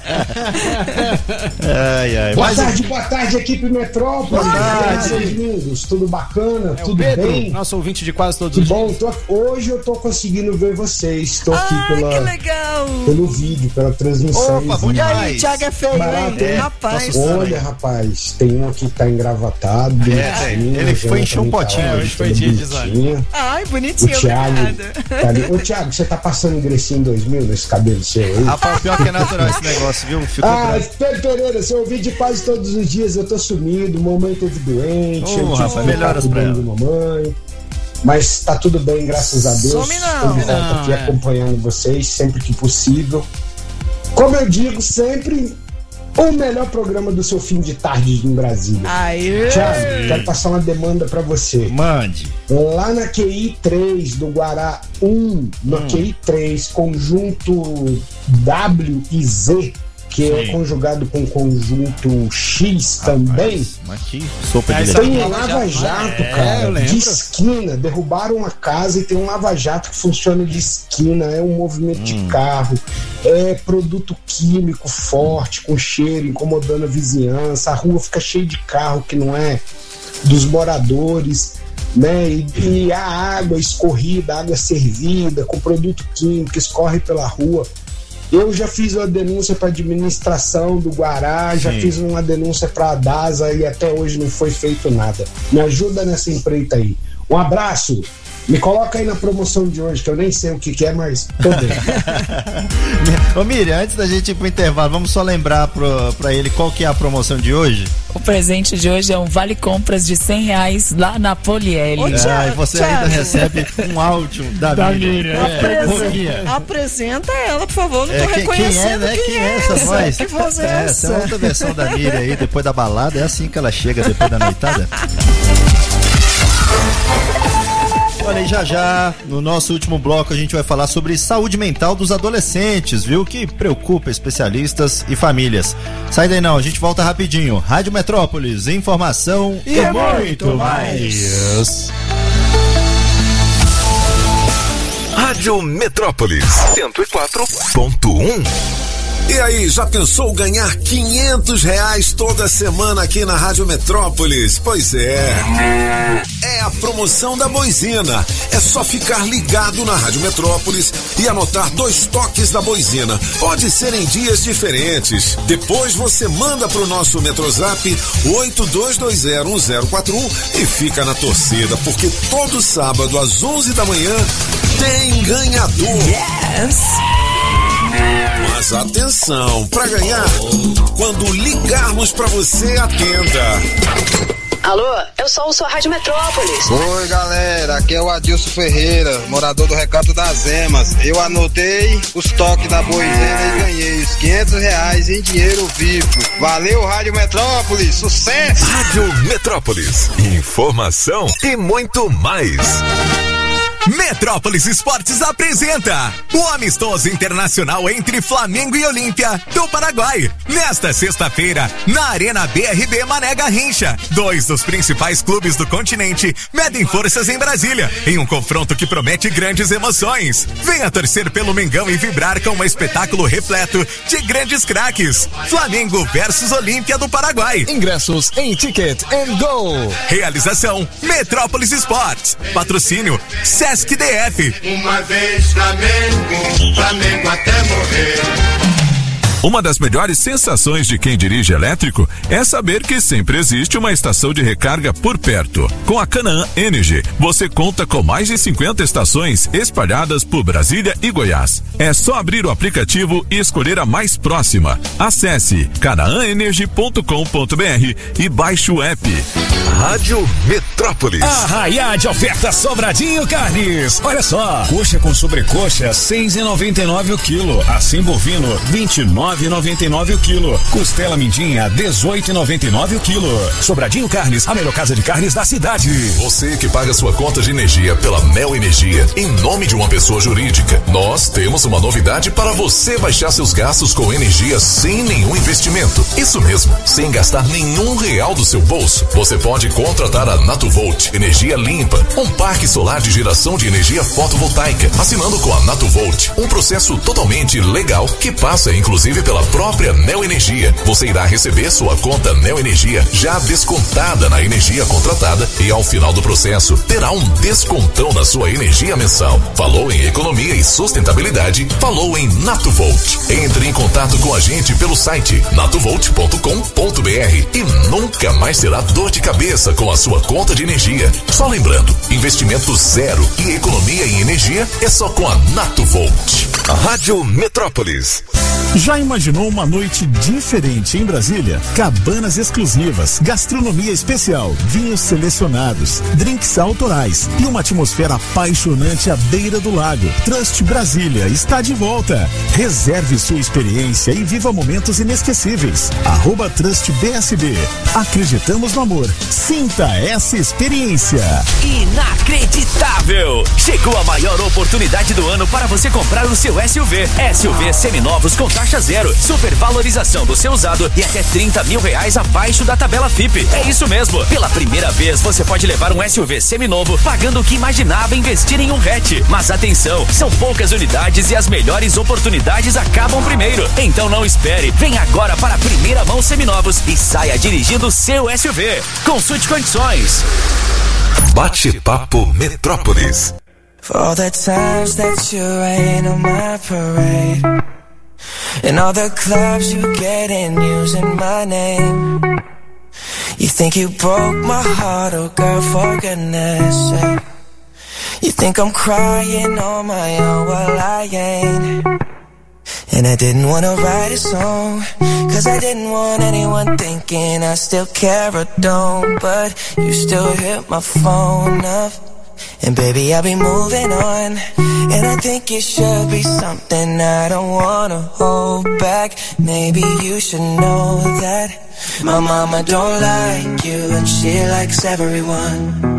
Boa tarde, equipe Metrópole. Seus lindos, tudo bacana, tudo Pedro, bem? Nosso ouvinte de quase todos os dias. Hoje eu tô conseguindo ver vocês. Estou aqui que legal. Pelo vídeo, pela transmissão. Opa, bom demais. E aí, Thiago é feio, hein? Rapaz. Olha, rapaz, tem um aqui que tá engravatado. Ele foi encher um potinho hoje. Foi dia de design. Ai, bonitinho, o Thiago, tá ali. Ô, Thiago, você tá passando ingressinho 2000 nesse cabelo seu aí? Rapaz, pior que é natural esse negócio, viu? Pedro Pereira, seu vídeo quase todos os dias eu tô sumido, mamãe teve doente, eu tive melhoras pra ela. Mamãe. Mas tá tudo bem, graças a Deus. Some não. Tô de volta aqui acompanhando vocês sempre que possível. Como eu digo, sempre o melhor programa do seu fim de tarde em Brasília. Aê! Thiago, quero passar uma demanda pra você. Mande. Lá na QI 3 do Guará 1, no QI 3, conjunto W e Z, que é conjugado com conjunto X também. Mas que sopa de tem um lava-jato, cara, de esquina. Derrubaram uma casa e tem um lava-jato que funciona de esquina. É um movimento de carro, é produto químico forte, com cheiro, incomodando a vizinhança. A rua fica cheia de carro que não é dos moradores, né? E a água escorrida, a água servida, com produto químico, escorre pela rua. Eu já fiz uma denúncia para a administração do Guará, já fiz uma denúncia para a DASA e até hoje não foi feito nada. Me ajuda nessa empreita aí. Um abraço. Me coloca aí na promoção de hoje, que eu nem sei o que é, mas tô bem. Ô Miriam, antes da gente ir pro intervalo, vamos só lembrar pra ele qual que é a promoção de hoje? O presente de hoje é um vale compras de R$100 lá na Poliel. E você ainda recebe um áudio da Miriam. Apresenta ela, por favor, não tô reconhecendo quem é essa voz? Que voz é essa? Essa é outra versão da Miriam aí, depois da balada, é assim que ela chega depois da noitada. Olha aí, já, no nosso último bloco a gente vai falar sobre saúde mental dos adolescentes, viu? Que preocupa especialistas e famílias. Sai daí não, a gente volta rapidinho. Rádio Metrópolis, informação e muito mais. Rádio Metrópolis 104.1. E aí, já pensou ganhar R$500 toda semana aqui na Rádio Metrópolis? Pois é. É a promoção da Boizina. É só ficar ligado na Rádio Metrópolis e anotar 2 toques da Boizina. Pode ser em dias diferentes. Depois você manda pro nosso Metrozap 82201041 e fica na torcida, porque todo sábado às 11 da manhã tem ganhador. Yes! Mas atenção, para ganhar, quando ligarmos para você, atenda. Alô, eu sou a Rádio Metrópolis. Oi, galera, aqui é o Adilson Ferreira, morador do Recanto das Emas. Eu anotei os toques da Boizena e ganhei os R$500 em dinheiro vivo. Valeu, Rádio Metrópolis, sucesso! Rádio Metrópolis, informação e muito mais. Metrópolis Esportes apresenta o amistoso internacional entre Flamengo e Olímpia do Paraguai. Nesta sexta-feira, na Arena BRB Mané Garrincha, 2 dos principais clubes do continente medem forças em Brasília, em um confronto que promete grandes emoções. Venha torcer pelo Mengão e vibrar com um espetáculo repleto de grandes craques. Flamengo versus Olímpia do Paraguai. Ingressos em Ticket and Go. Realização Metrópolis Esportes. Patrocínio Sesc DF. Uma vez Flamengo, Flamengo até morrer. Uma das melhores sensações de quem dirige elétrico é saber que sempre existe uma estação de recarga por perto. Com a Canaã Energy, você conta com mais de 50 estações espalhadas por Brasília e Goiás. É só abrir o aplicativo e escolher a mais próxima. Acesse canaãenergy.com.br e baixe o app. Rádio Metrópolis. Arraiá de oferta Sobradinho Carnes. Olha só, coxa com sobrecoxa R$6,99 o quilo. Assim bovino R$29,99 o quilo. Costela mindinha R$18,99 o quilo. Sobradinho Carnes, a melhor casa de carnes da cidade. Você que paga sua conta de energia pela Neo Energia em nome de uma pessoa jurídica, nós temos uma novidade para você baixar seus gastos com energia sem nenhum investimento. Isso mesmo, sem gastar nenhum real do seu bolso. Você pode contratar a Natuvolt Energia Limpa, um parque solar de geração de energia fotovoltaica. Assinando com a Natuvolt, um processo totalmente legal que passa inclusive pela própria Neo Energia. Você irá receber sua conta Neo Energia já descontada na energia contratada e ao final do processo terá um descontão na sua energia mensal. Falou em economia e sustentabilidade? Falou em Natuvolt. Entre em contato com a gente pelo site natuvolt.com.br e nunca mais terá dor de cabeça com a sua conta de energia. Só lembrando, investimento zero e economia em energia é só com a Natuvolt. A Rádio Metrópolis. Já imaginou uma noite diferente em Brasília? Cabanas exclusivas, gastronomia especial, vinhos selecionados, drinks autorais e uma atmosfera apaixonante à beira do lago. Trust Brasília está de volta. Reserve sua experiência e viva momentos inesquecíveis. @TrustBSB. Acreditamos no amor. Sinta essa experiência. Inacreditável! Chegou a maior oportunidade do ano para você comprar o seu SUV. SUV seminovos com taxa zero, supervalorização do seu usado e até R$30 mil abaixo da tabela FIPE. É isso mesmo. Pela primeira vez você pode levar um SUV seminovo pagando o que imaginava investir em um hatch. Mas atenção, são poucas unidades e as melhores oportunidades acabam primeiro. Então não espere. Vem agora para a primeira mão seminovos e saia dirigindo o seu SUV. Consulte condições. Bate-papo Metrópolis. For all the times that you rain on my parade, and all the clubs you get in using my name. You think you broke my heart, oh girl, for goodness sake. You think I'm crying on my own, well I ain't. And I didn't wanna write a song, cause I didn't want anyone thinking I still care or don't. But you still hit my phone up, and baby I'll be moving on. And I think it should be something I don't wanna hold back. Maybe you should know that my mama don't like you, and she likes everyone.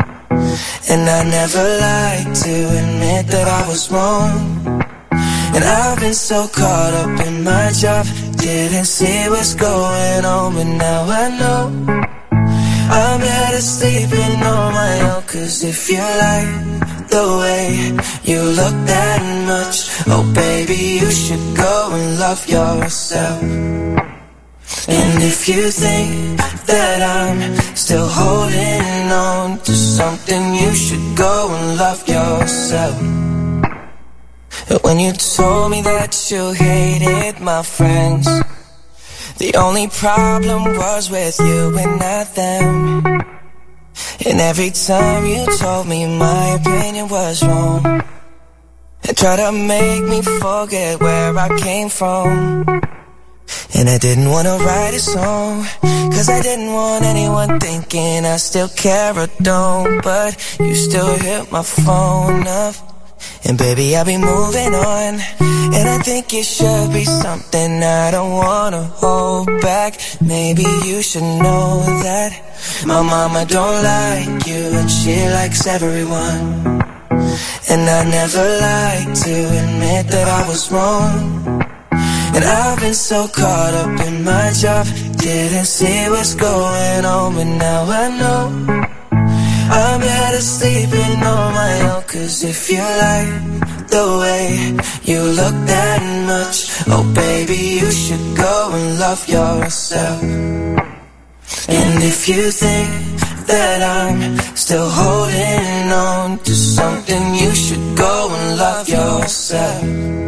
And I never like to admit that I was wrong. And I've been so caught up in my job, didn't see what's going on, but now I know I'm better sleeping on my own. Cause if you like the way you look that much, oh baby, you should go and love yourself. And if you think that I'm still holding on to something, you should go and love yourself. When you told me that you hated my friends, the only problem was with you and not them. And every time you told me my opinion was wrong, and tried to make me forget where I came from. And I didn't want to write a song, cause I didn't want anyone thinking I still care or don't. But you still hit my phone up, and baby, I'll be moving on. And I think it should be something I don't wanna hold back. Maybe you should know that my mama don't like you, and she likes everyone. And I never like to admit that I was wrong. And I've been so caught up in my job, didn't see what's going on, but now I know I'm better sleeping on my own. Cause if you like the way you look that much, oh baby, you should go and love yourself. And if you think that I'm still holding on to something, you should go and love yourself.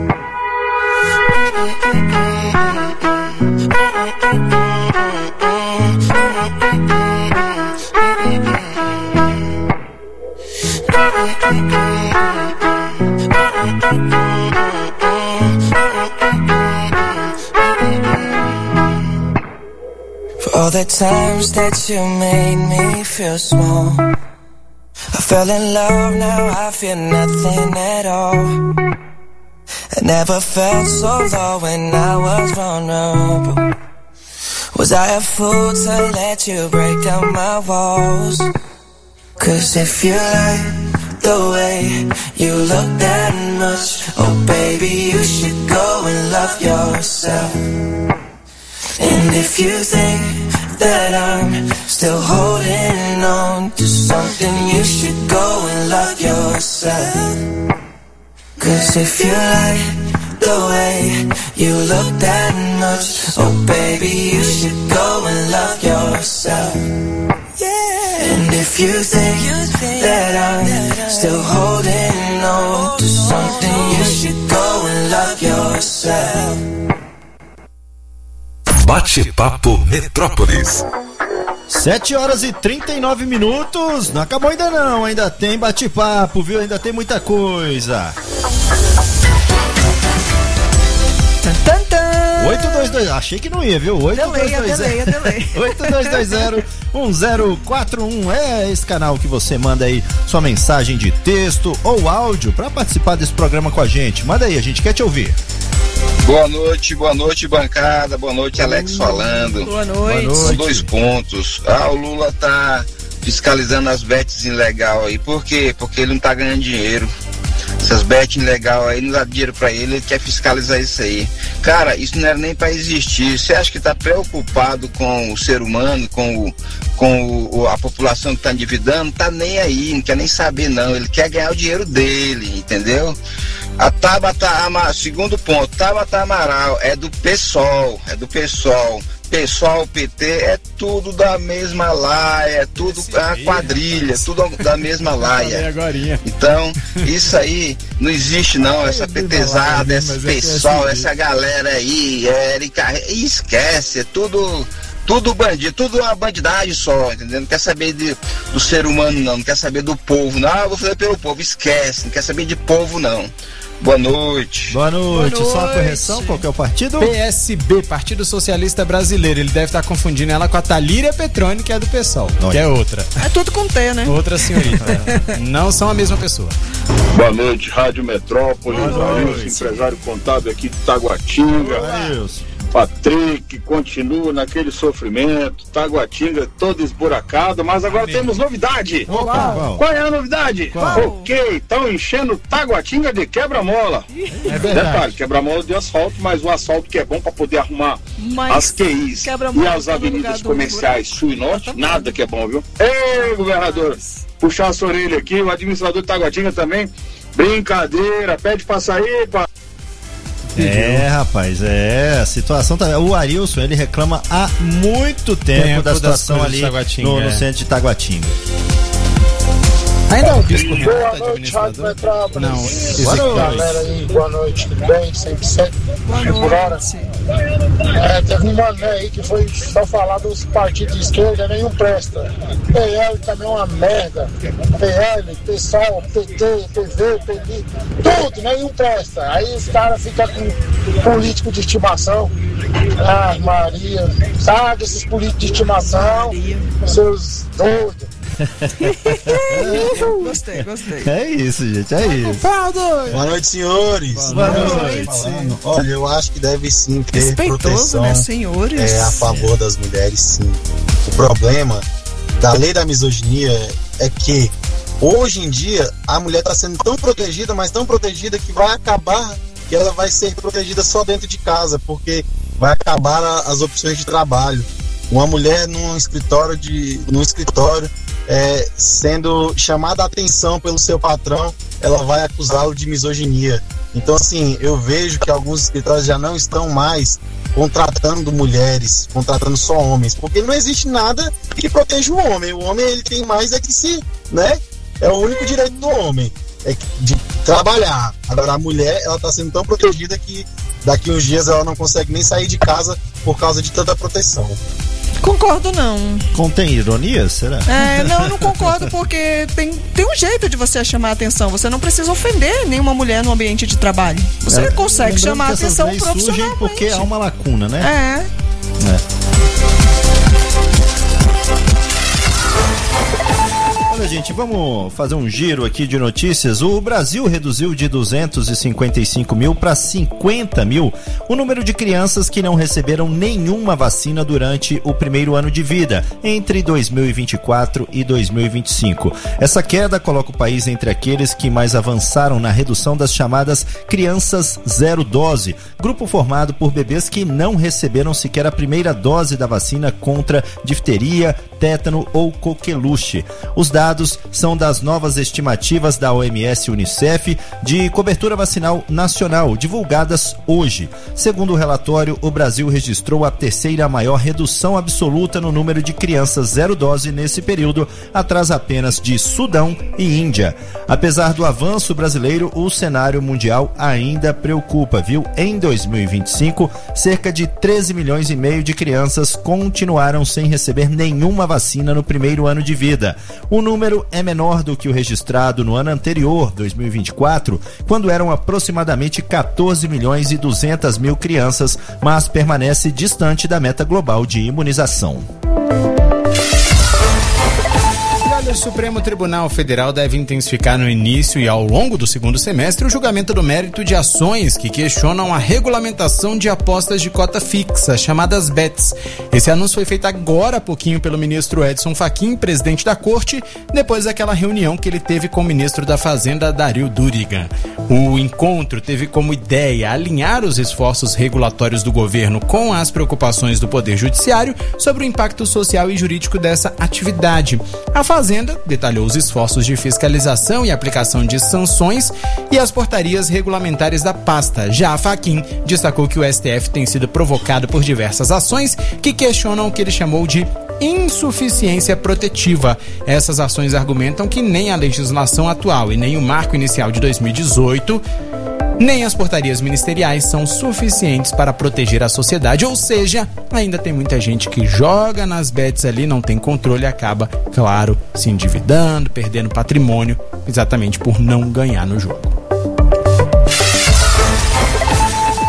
For all the times that you made me feel small, I fell in love, now I feel nothing at all. I never felt so low when I was vulnerable. Was I a fool to let you break down my walls? Cause if you like the way you look that much, oh baby, you should go and love yourself. And if you think that I'm still holding on to something, you should go and love yourself. Cause if you like the way you look that much, oh baby, you should go and love yourself. And if you think that I'm still holding on to something, you should go and love yourself. Bate-papo Metrópolis. 7h39. Não acabou ainda não, ainda tem bate-papo, viu? Ainda tem muita coisa. 822, achei que não ia, viu? 8220-1041 é esse canal que você manda aí sua mensagem de texto ou áudio pra participar desse programa com a gente. Manda aí, a gente quer te ouvir. Boa noite, bancada, boa noite, Alex falando. Boa noite. São 2 pontos. O Lula tá fiscalizando as bets ilegal aí, por quê? Porque ele não tá ganhando dinheiro. Essas bets ilegal aí não dá dinheiro pra ele quer fiscalizar isso aí. Cara, isso não era nem pra existir. Você acha que tá preocupado com o ser humano, com a população que tá endividando? Tá nem aí, não quer nem saber não. Ele quer ganhar o dinheiro dele, entendeu? A Tabata Amaral, segundo ponto, Tabata Amaral é do PSOL, pessoal, PT, é tudo da mesma laia, é tudo a quadrilha, tudo da mesma laia. Então, isso aí não existe não, essa PTzada, esse pessoal, essa galera aí, esquece, é tudo bandido, tudo uma bandidagem só, entendeu? Não quer saber do ser humano não quer saber do povo, não, eu vou fazer pelo povo, esquece, não quer saber de povo não. Boa noite. Boa noite. Só uma correção, qual que é o partido? PSB, Partido Socialista Brasileiro. Ele deve estar confundindo ela com a Thalíria Petroni, que é do PSOL, que é outra. É tudo com T, né? Outra senhorita. Não são a mesma pessoa. Boa noite, Rádio Metrópolis. Ailson, empresário contábil aqui de Taguatinga. Patrick continua naquele sofrimento, Taguatinga toda esburacada, mas agora temos novidade. Qual é a novidade? Ok, estão enchendo Taguatinga de quebra-mola. Detalhe, quebra-mola de asfalto, mas o asfalto que é bom para poder arrumar as QIs e as avenidas comerciais sul e norte, nada que é bom, viu? Ei, governador, puxar a sua orelha aqui, o administrador de Taguatinga também, brincadeira, pede pra sair, pá. Rapaz, a situação tá. O Arilson, ele reclama há muito tempo da situação ali no centro de Taguatinga. Ainda é o Bispo Boa noite, Rádio Metrópolis. Boa noite, galera aí, boa noite, tudo bem? 100% por hora. Teve um mané aí que foi só falar dos partidos de esquerda, nenhum presta. PL também é uma merda. PL, PSOL, PT, PV, PL, tudo, nenhum presta. Aí os caras ficam com político de estimação. Ah, Maria, sabe esses políticos de estimação, seus doidos. Gostei. É isso, gente, é isso. Boa noite, senhores. Boa noite. Olha, eu acho que deve sim ter proteção, né, senhores? A favor das mulheres, sim. O problema da lei da misoginia é que hoje em dia a mulher está sendo tão protegida, mas tão protegida que vai acabar, que ela vai ser protegida só dentro de casa, porque vai acabar as opções de trabalho. Uma mulher num escritório sendo chamada a atenção pelo seu patrão, ela vai acusá-lo de misoginia. Então, assim, eu vejo que alguns escritórios já não estão mais contratando mulheres, contratando só homens, porque não existe nada que proteja o homem. O homem, ele tem mais que se, né? É o único direito do homem, é de trabalhar. Agora, a mulher, ela está sendo tão protegida que daqui uns dias ela não consegue nem sair de casa por causa de tanta proteção. Concordo, não. Contém ironia, será? Não concordo, porque tem um jeito de você chamar a atenção. Você não precisa ofender nenhuma mulher no ambiente de trabalho. Você consegue chamar a atenção profissionalmente. Porque há uma lacuna, né? Olha, gente, vamos fazer um giro aqui de notícias. O Brasil reduziu de 255 mil para 50 mil o número de crianças que não receberam nenhuma vacina durante o primeiro ano de vida, entre 2024 e 2025. Essa queda coloca o país entre aqueles que mais avançaram na redução das chamadas crianças zero dose, grupo formado por bebês que não receberam sequer a primeira dose da vacina contra difteria, tétano ou coqueluche. Os dados são das novas estimativas da OMS e Unicef de cobertura vacinal nacional, divulgadas hoje. Segundo o relatório, o Brasil registrou a terceira maior redução absoluta no número de crianças zero dose nesse período, atrás apenas de Sudão e Índia. Apesar do avanço brasileiro, o cenário mundial ainda preocupa, viu? Em 2025, cerca de 13 milhões e meio de crianças continuaram sem receber nenhuma vacina no primeiro ano de vida. O número é menor do que o registrado no ano anterior, 2024, quando eram aproximadamente 14 milhões e 200 mil crianças, mas permanece distante da meta global de imunização. O Supremo Tribunal Federal deve intensificar no início e ao longo do segundo semestre o julgamento do mérito de ações que questionam a regulamentação de apostas de cota fixa, chamadas bets. Esse anúncio foi feito agora há pouquinho pelo ministro Edson Fachin, presidente da Corte, depois daquela reunião que ele teve com o ministro da Fazenda, Dario Durigan. O encontro teve como ideia alinhar os esforços regulatórios do governo com as preocupações do Poder Judiciário sobre o impacto social e jurídico dessa atividade. A Fazenda detalhou os esforços de fiscalização e aplicação de sanções e as portarias regulamentares da pasta. Já a Fachin destacou que o STF tem sido provocado por diversas ações que questionam o que ele chamou de insuficiência protetiva. Essas ações argumentam que nem a legislação atual e nem o marco inicial de 2018 nem as portarias ministeriais são suficientes para proteger a sociedade, ou seja, ainda tem muita gente que joga nas bets ali, não tem controle e acaba, claro, se endividando, perdendo patrimônio, exatamente por não ganhar no jogo.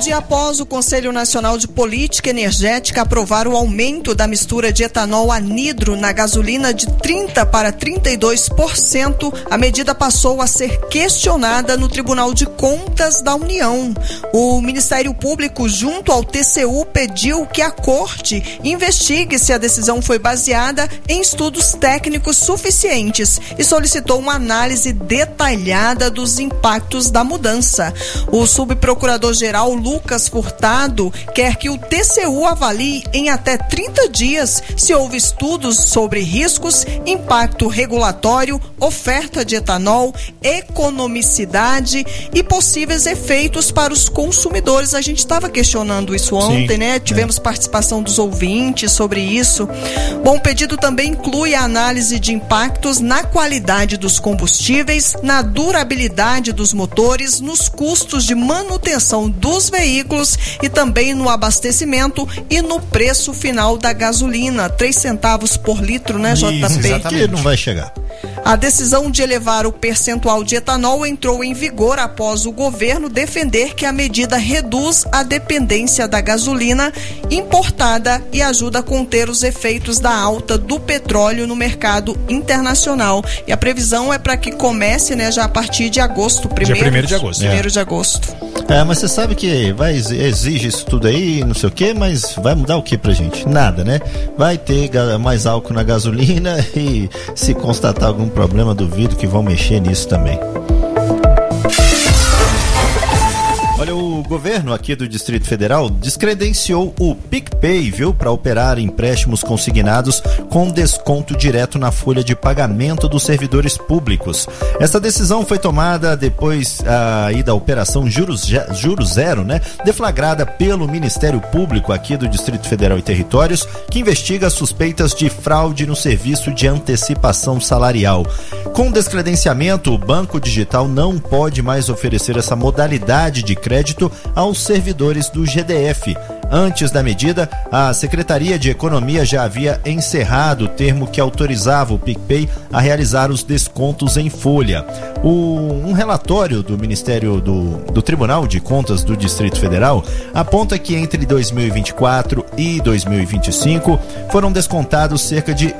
dia após o Conselho Nacional de Política Energética aprovar o aumento da mistura de etanol anidro na gasolina de 30% para 32%, a medida passou a ser questionada no Tribunal de Contas da União. O Ministério Público, junto ao TCU, pediu que a Corte investigue se a decisão foi baseada em estudos técnicos suficientes e solicitou uma análise detalhada dos impactos da mudança. O subprocurador-geral Lucas Furtado quer que o TCU avalie em até 30 dias se houve estudos sobre riscos, impacto regulatório, oferta de etanol, economicidade e possíveis efeitos para os consumidores. A gente estava questionando isso ontem, sim, né? Tivemos participação dos ouvintes sobre isso. Bom, o pedido também inclui a análise de impactos na qualidade dos combustíveis, na durabilidade dos motores, nos custos de manutenção dos veículos e também no abastecimento e no preço final da gasolina, 3 centavos por litro, né, JP? Exatamente. Que não vai chegar. A decisão de elevar o percentual de etanol entrou em vigor após o governo defender que a medida reduz a dependência da gasolina importada e ajuda a conter os efeitos da alta do petróleo no mercado internacional. E a previsão é para que comece, né, já a partir de agosto, dia 1º de agosto. 1º de agosto. Mas você sabe que exige isso tudo aí, não sei o que, mas vai mudar o que pra gente? Nada, né? Vai ter mais álcool na gasolina e se constatar algum problema, duvido que vão mexer nisso também. Olha, o governo aqui do Distrito Federal descredenciou o PicPay, viu, para operar empréstimos consignados com desconto direto na folha de pagamento dos servidores públicos. Essa decisão foi tomada depois aí da operação Juros Zero, né, deflagrada pelo Ministério Público aqui do Distrito Federal e Territórios, que investiga suspeitas de fraude no serviço de antecipação salarial. Com descredenciamento, o Banco Digital não pode mais oferecer essa modalidade de crédito aos servidores do GDF. Antes da medida, a Secretaria de Economia já havia encerrado o termo que autorizava o PicPay a realizar os descontos em folha. Um relatório do Ministério do Tribunal de Contas do Distrito Federal aponta que entre 2024 e 2025 foram descontados cerca de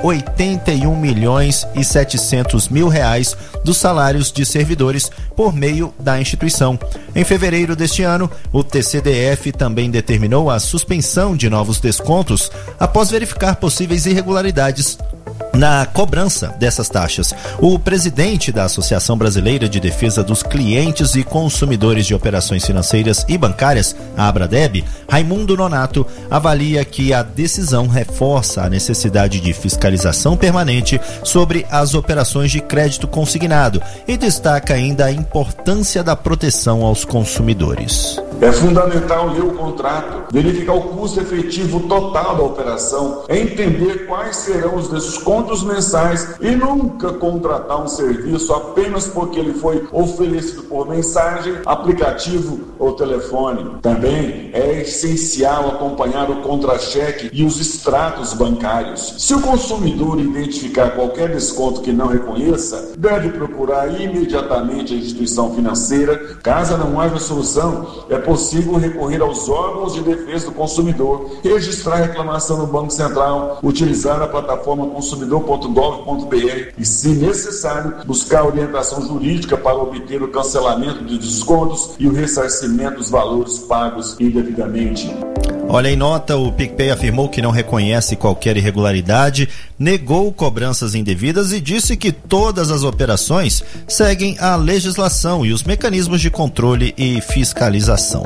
81.700.000 reais dos salários de servidores por meio da instituição. Em fevereiro deste ano, o TCDF também determinou a suspensão de novos descontos após verificar possíveis irregularidades na cobrança dessas taxas. O presidente da Associação Brasileira de Defesa dos Clientes e Consumidores de Operações Financeiras e Bancárias, a Abradeb, Raimundo Nonato, avalia que a decisão reforça a necessidade de fiscalização permanente sobre as operações de crédito consignado e destaca ainda a importância da proteção aos consumidores. É fundamental ler o contrato, verificar o custo efetivo total da operação, entender quais serão os descontos mensais e nunca contratar um serviço apenas porque ele foi oferecido por mensagem, aplicativo ou telefone. Também é essencial acompanhar o contra-cheque e os extratos bancários. Se o consumidor identificar qualquer desconto que não reconheça, deve procurar imediatamente a instituição financeira. Caso não haja solução, é possível recorrer aos órgãos de defesa do consumidor, registrar reclamação no Banco Central, utilizar a plataforma consumidor.gov.br e, se necessário, buscar orientação jurídica para obter o cancelamento de descontos e o ressarcimento dos valores pagos indevidamente. Olha, em nota, o PicPay afirmou que não reconhece qualquer irregularidade, negou cobranças indevidas e disse que todas as operações seguem a legislação e os mecanismos de controle e fiscalização.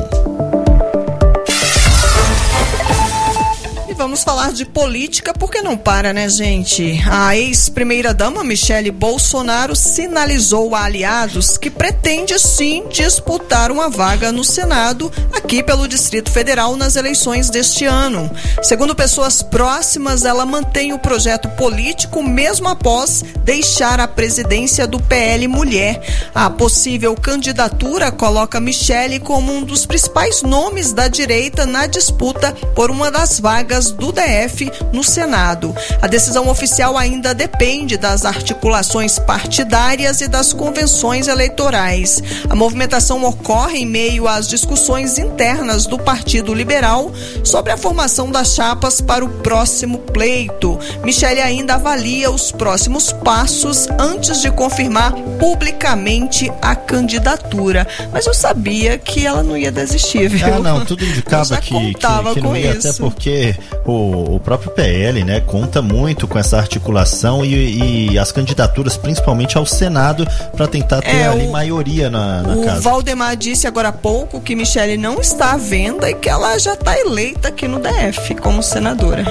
Vamos falar de política, porque não para, né, gente? A ex-primeira-dama Michele Bolsonaro sinalizou a aliados que pretende sim disputar uma vaga no Senado aqui pelo Distrito Federal nas eleições deste ano. Segundo pessoas próximas, ela mantém o projeto político mesmo após deixar a presidência do PL Mulher. A possível candidatura coloca Michele como um dos principais nomes da direita na disputa por uma das vagas do DF no Senado. A decisão oficial ainda depende das articulações partidárias e das convenções eleitorais. A movimentação ocorre em meio às discussões internas do Partido Liberal sobre a formação das chapas para o próximo pleito. Michele ainda avalia os próximos passos antes de confirmar publicamente a candidatura. Mas eu sabia que ela não ia desistir, viu? Não, tudo indicava que não ia, até porque o próprio PL, né, conta muito com essa articulação e as candidaturas, principalmente ao Senado, para tentar ter ali maioria na casa. O Valdemar disse agora há pouco que Michele não está à venda e que ela já está eleita aqui no DF como senadora.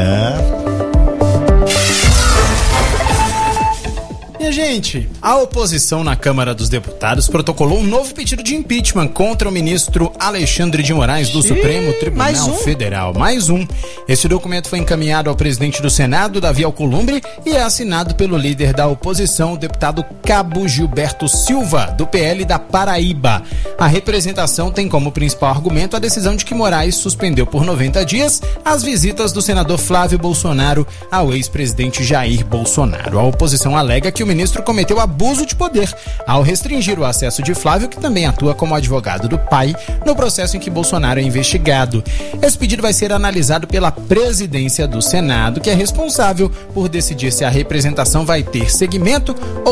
Minha gente, a oposição na Câmara dos Deputados protocolou um novo pedido de impeachment contra o ministro Alexandre de Moraes do Supremo Tribunal Federal. Mais um. Esse documento foi encaminhado ao presidente do Senado, Davi Alcolumbre, e é assinado pelo líder da oposição, o deputado Cabo Gilberto Silva, do PL da Paraíba. A representação tem como principal argumento a decisão de que Moraes suspendeu por 90 dias as visitas do senador Flávio Bolsonaro ao ex-presidente Jair Bolsonaro. A oposição alega que o ministro cometeu abuso de poder ao restringir o acesso de Flávio, que também atua como advogado do pai, no processo em que Bolsonaro é investigado. Esse pedido vai ser analisado pela presidência do Senado, que é responsável por decidir se a representação vai ter seguimento ou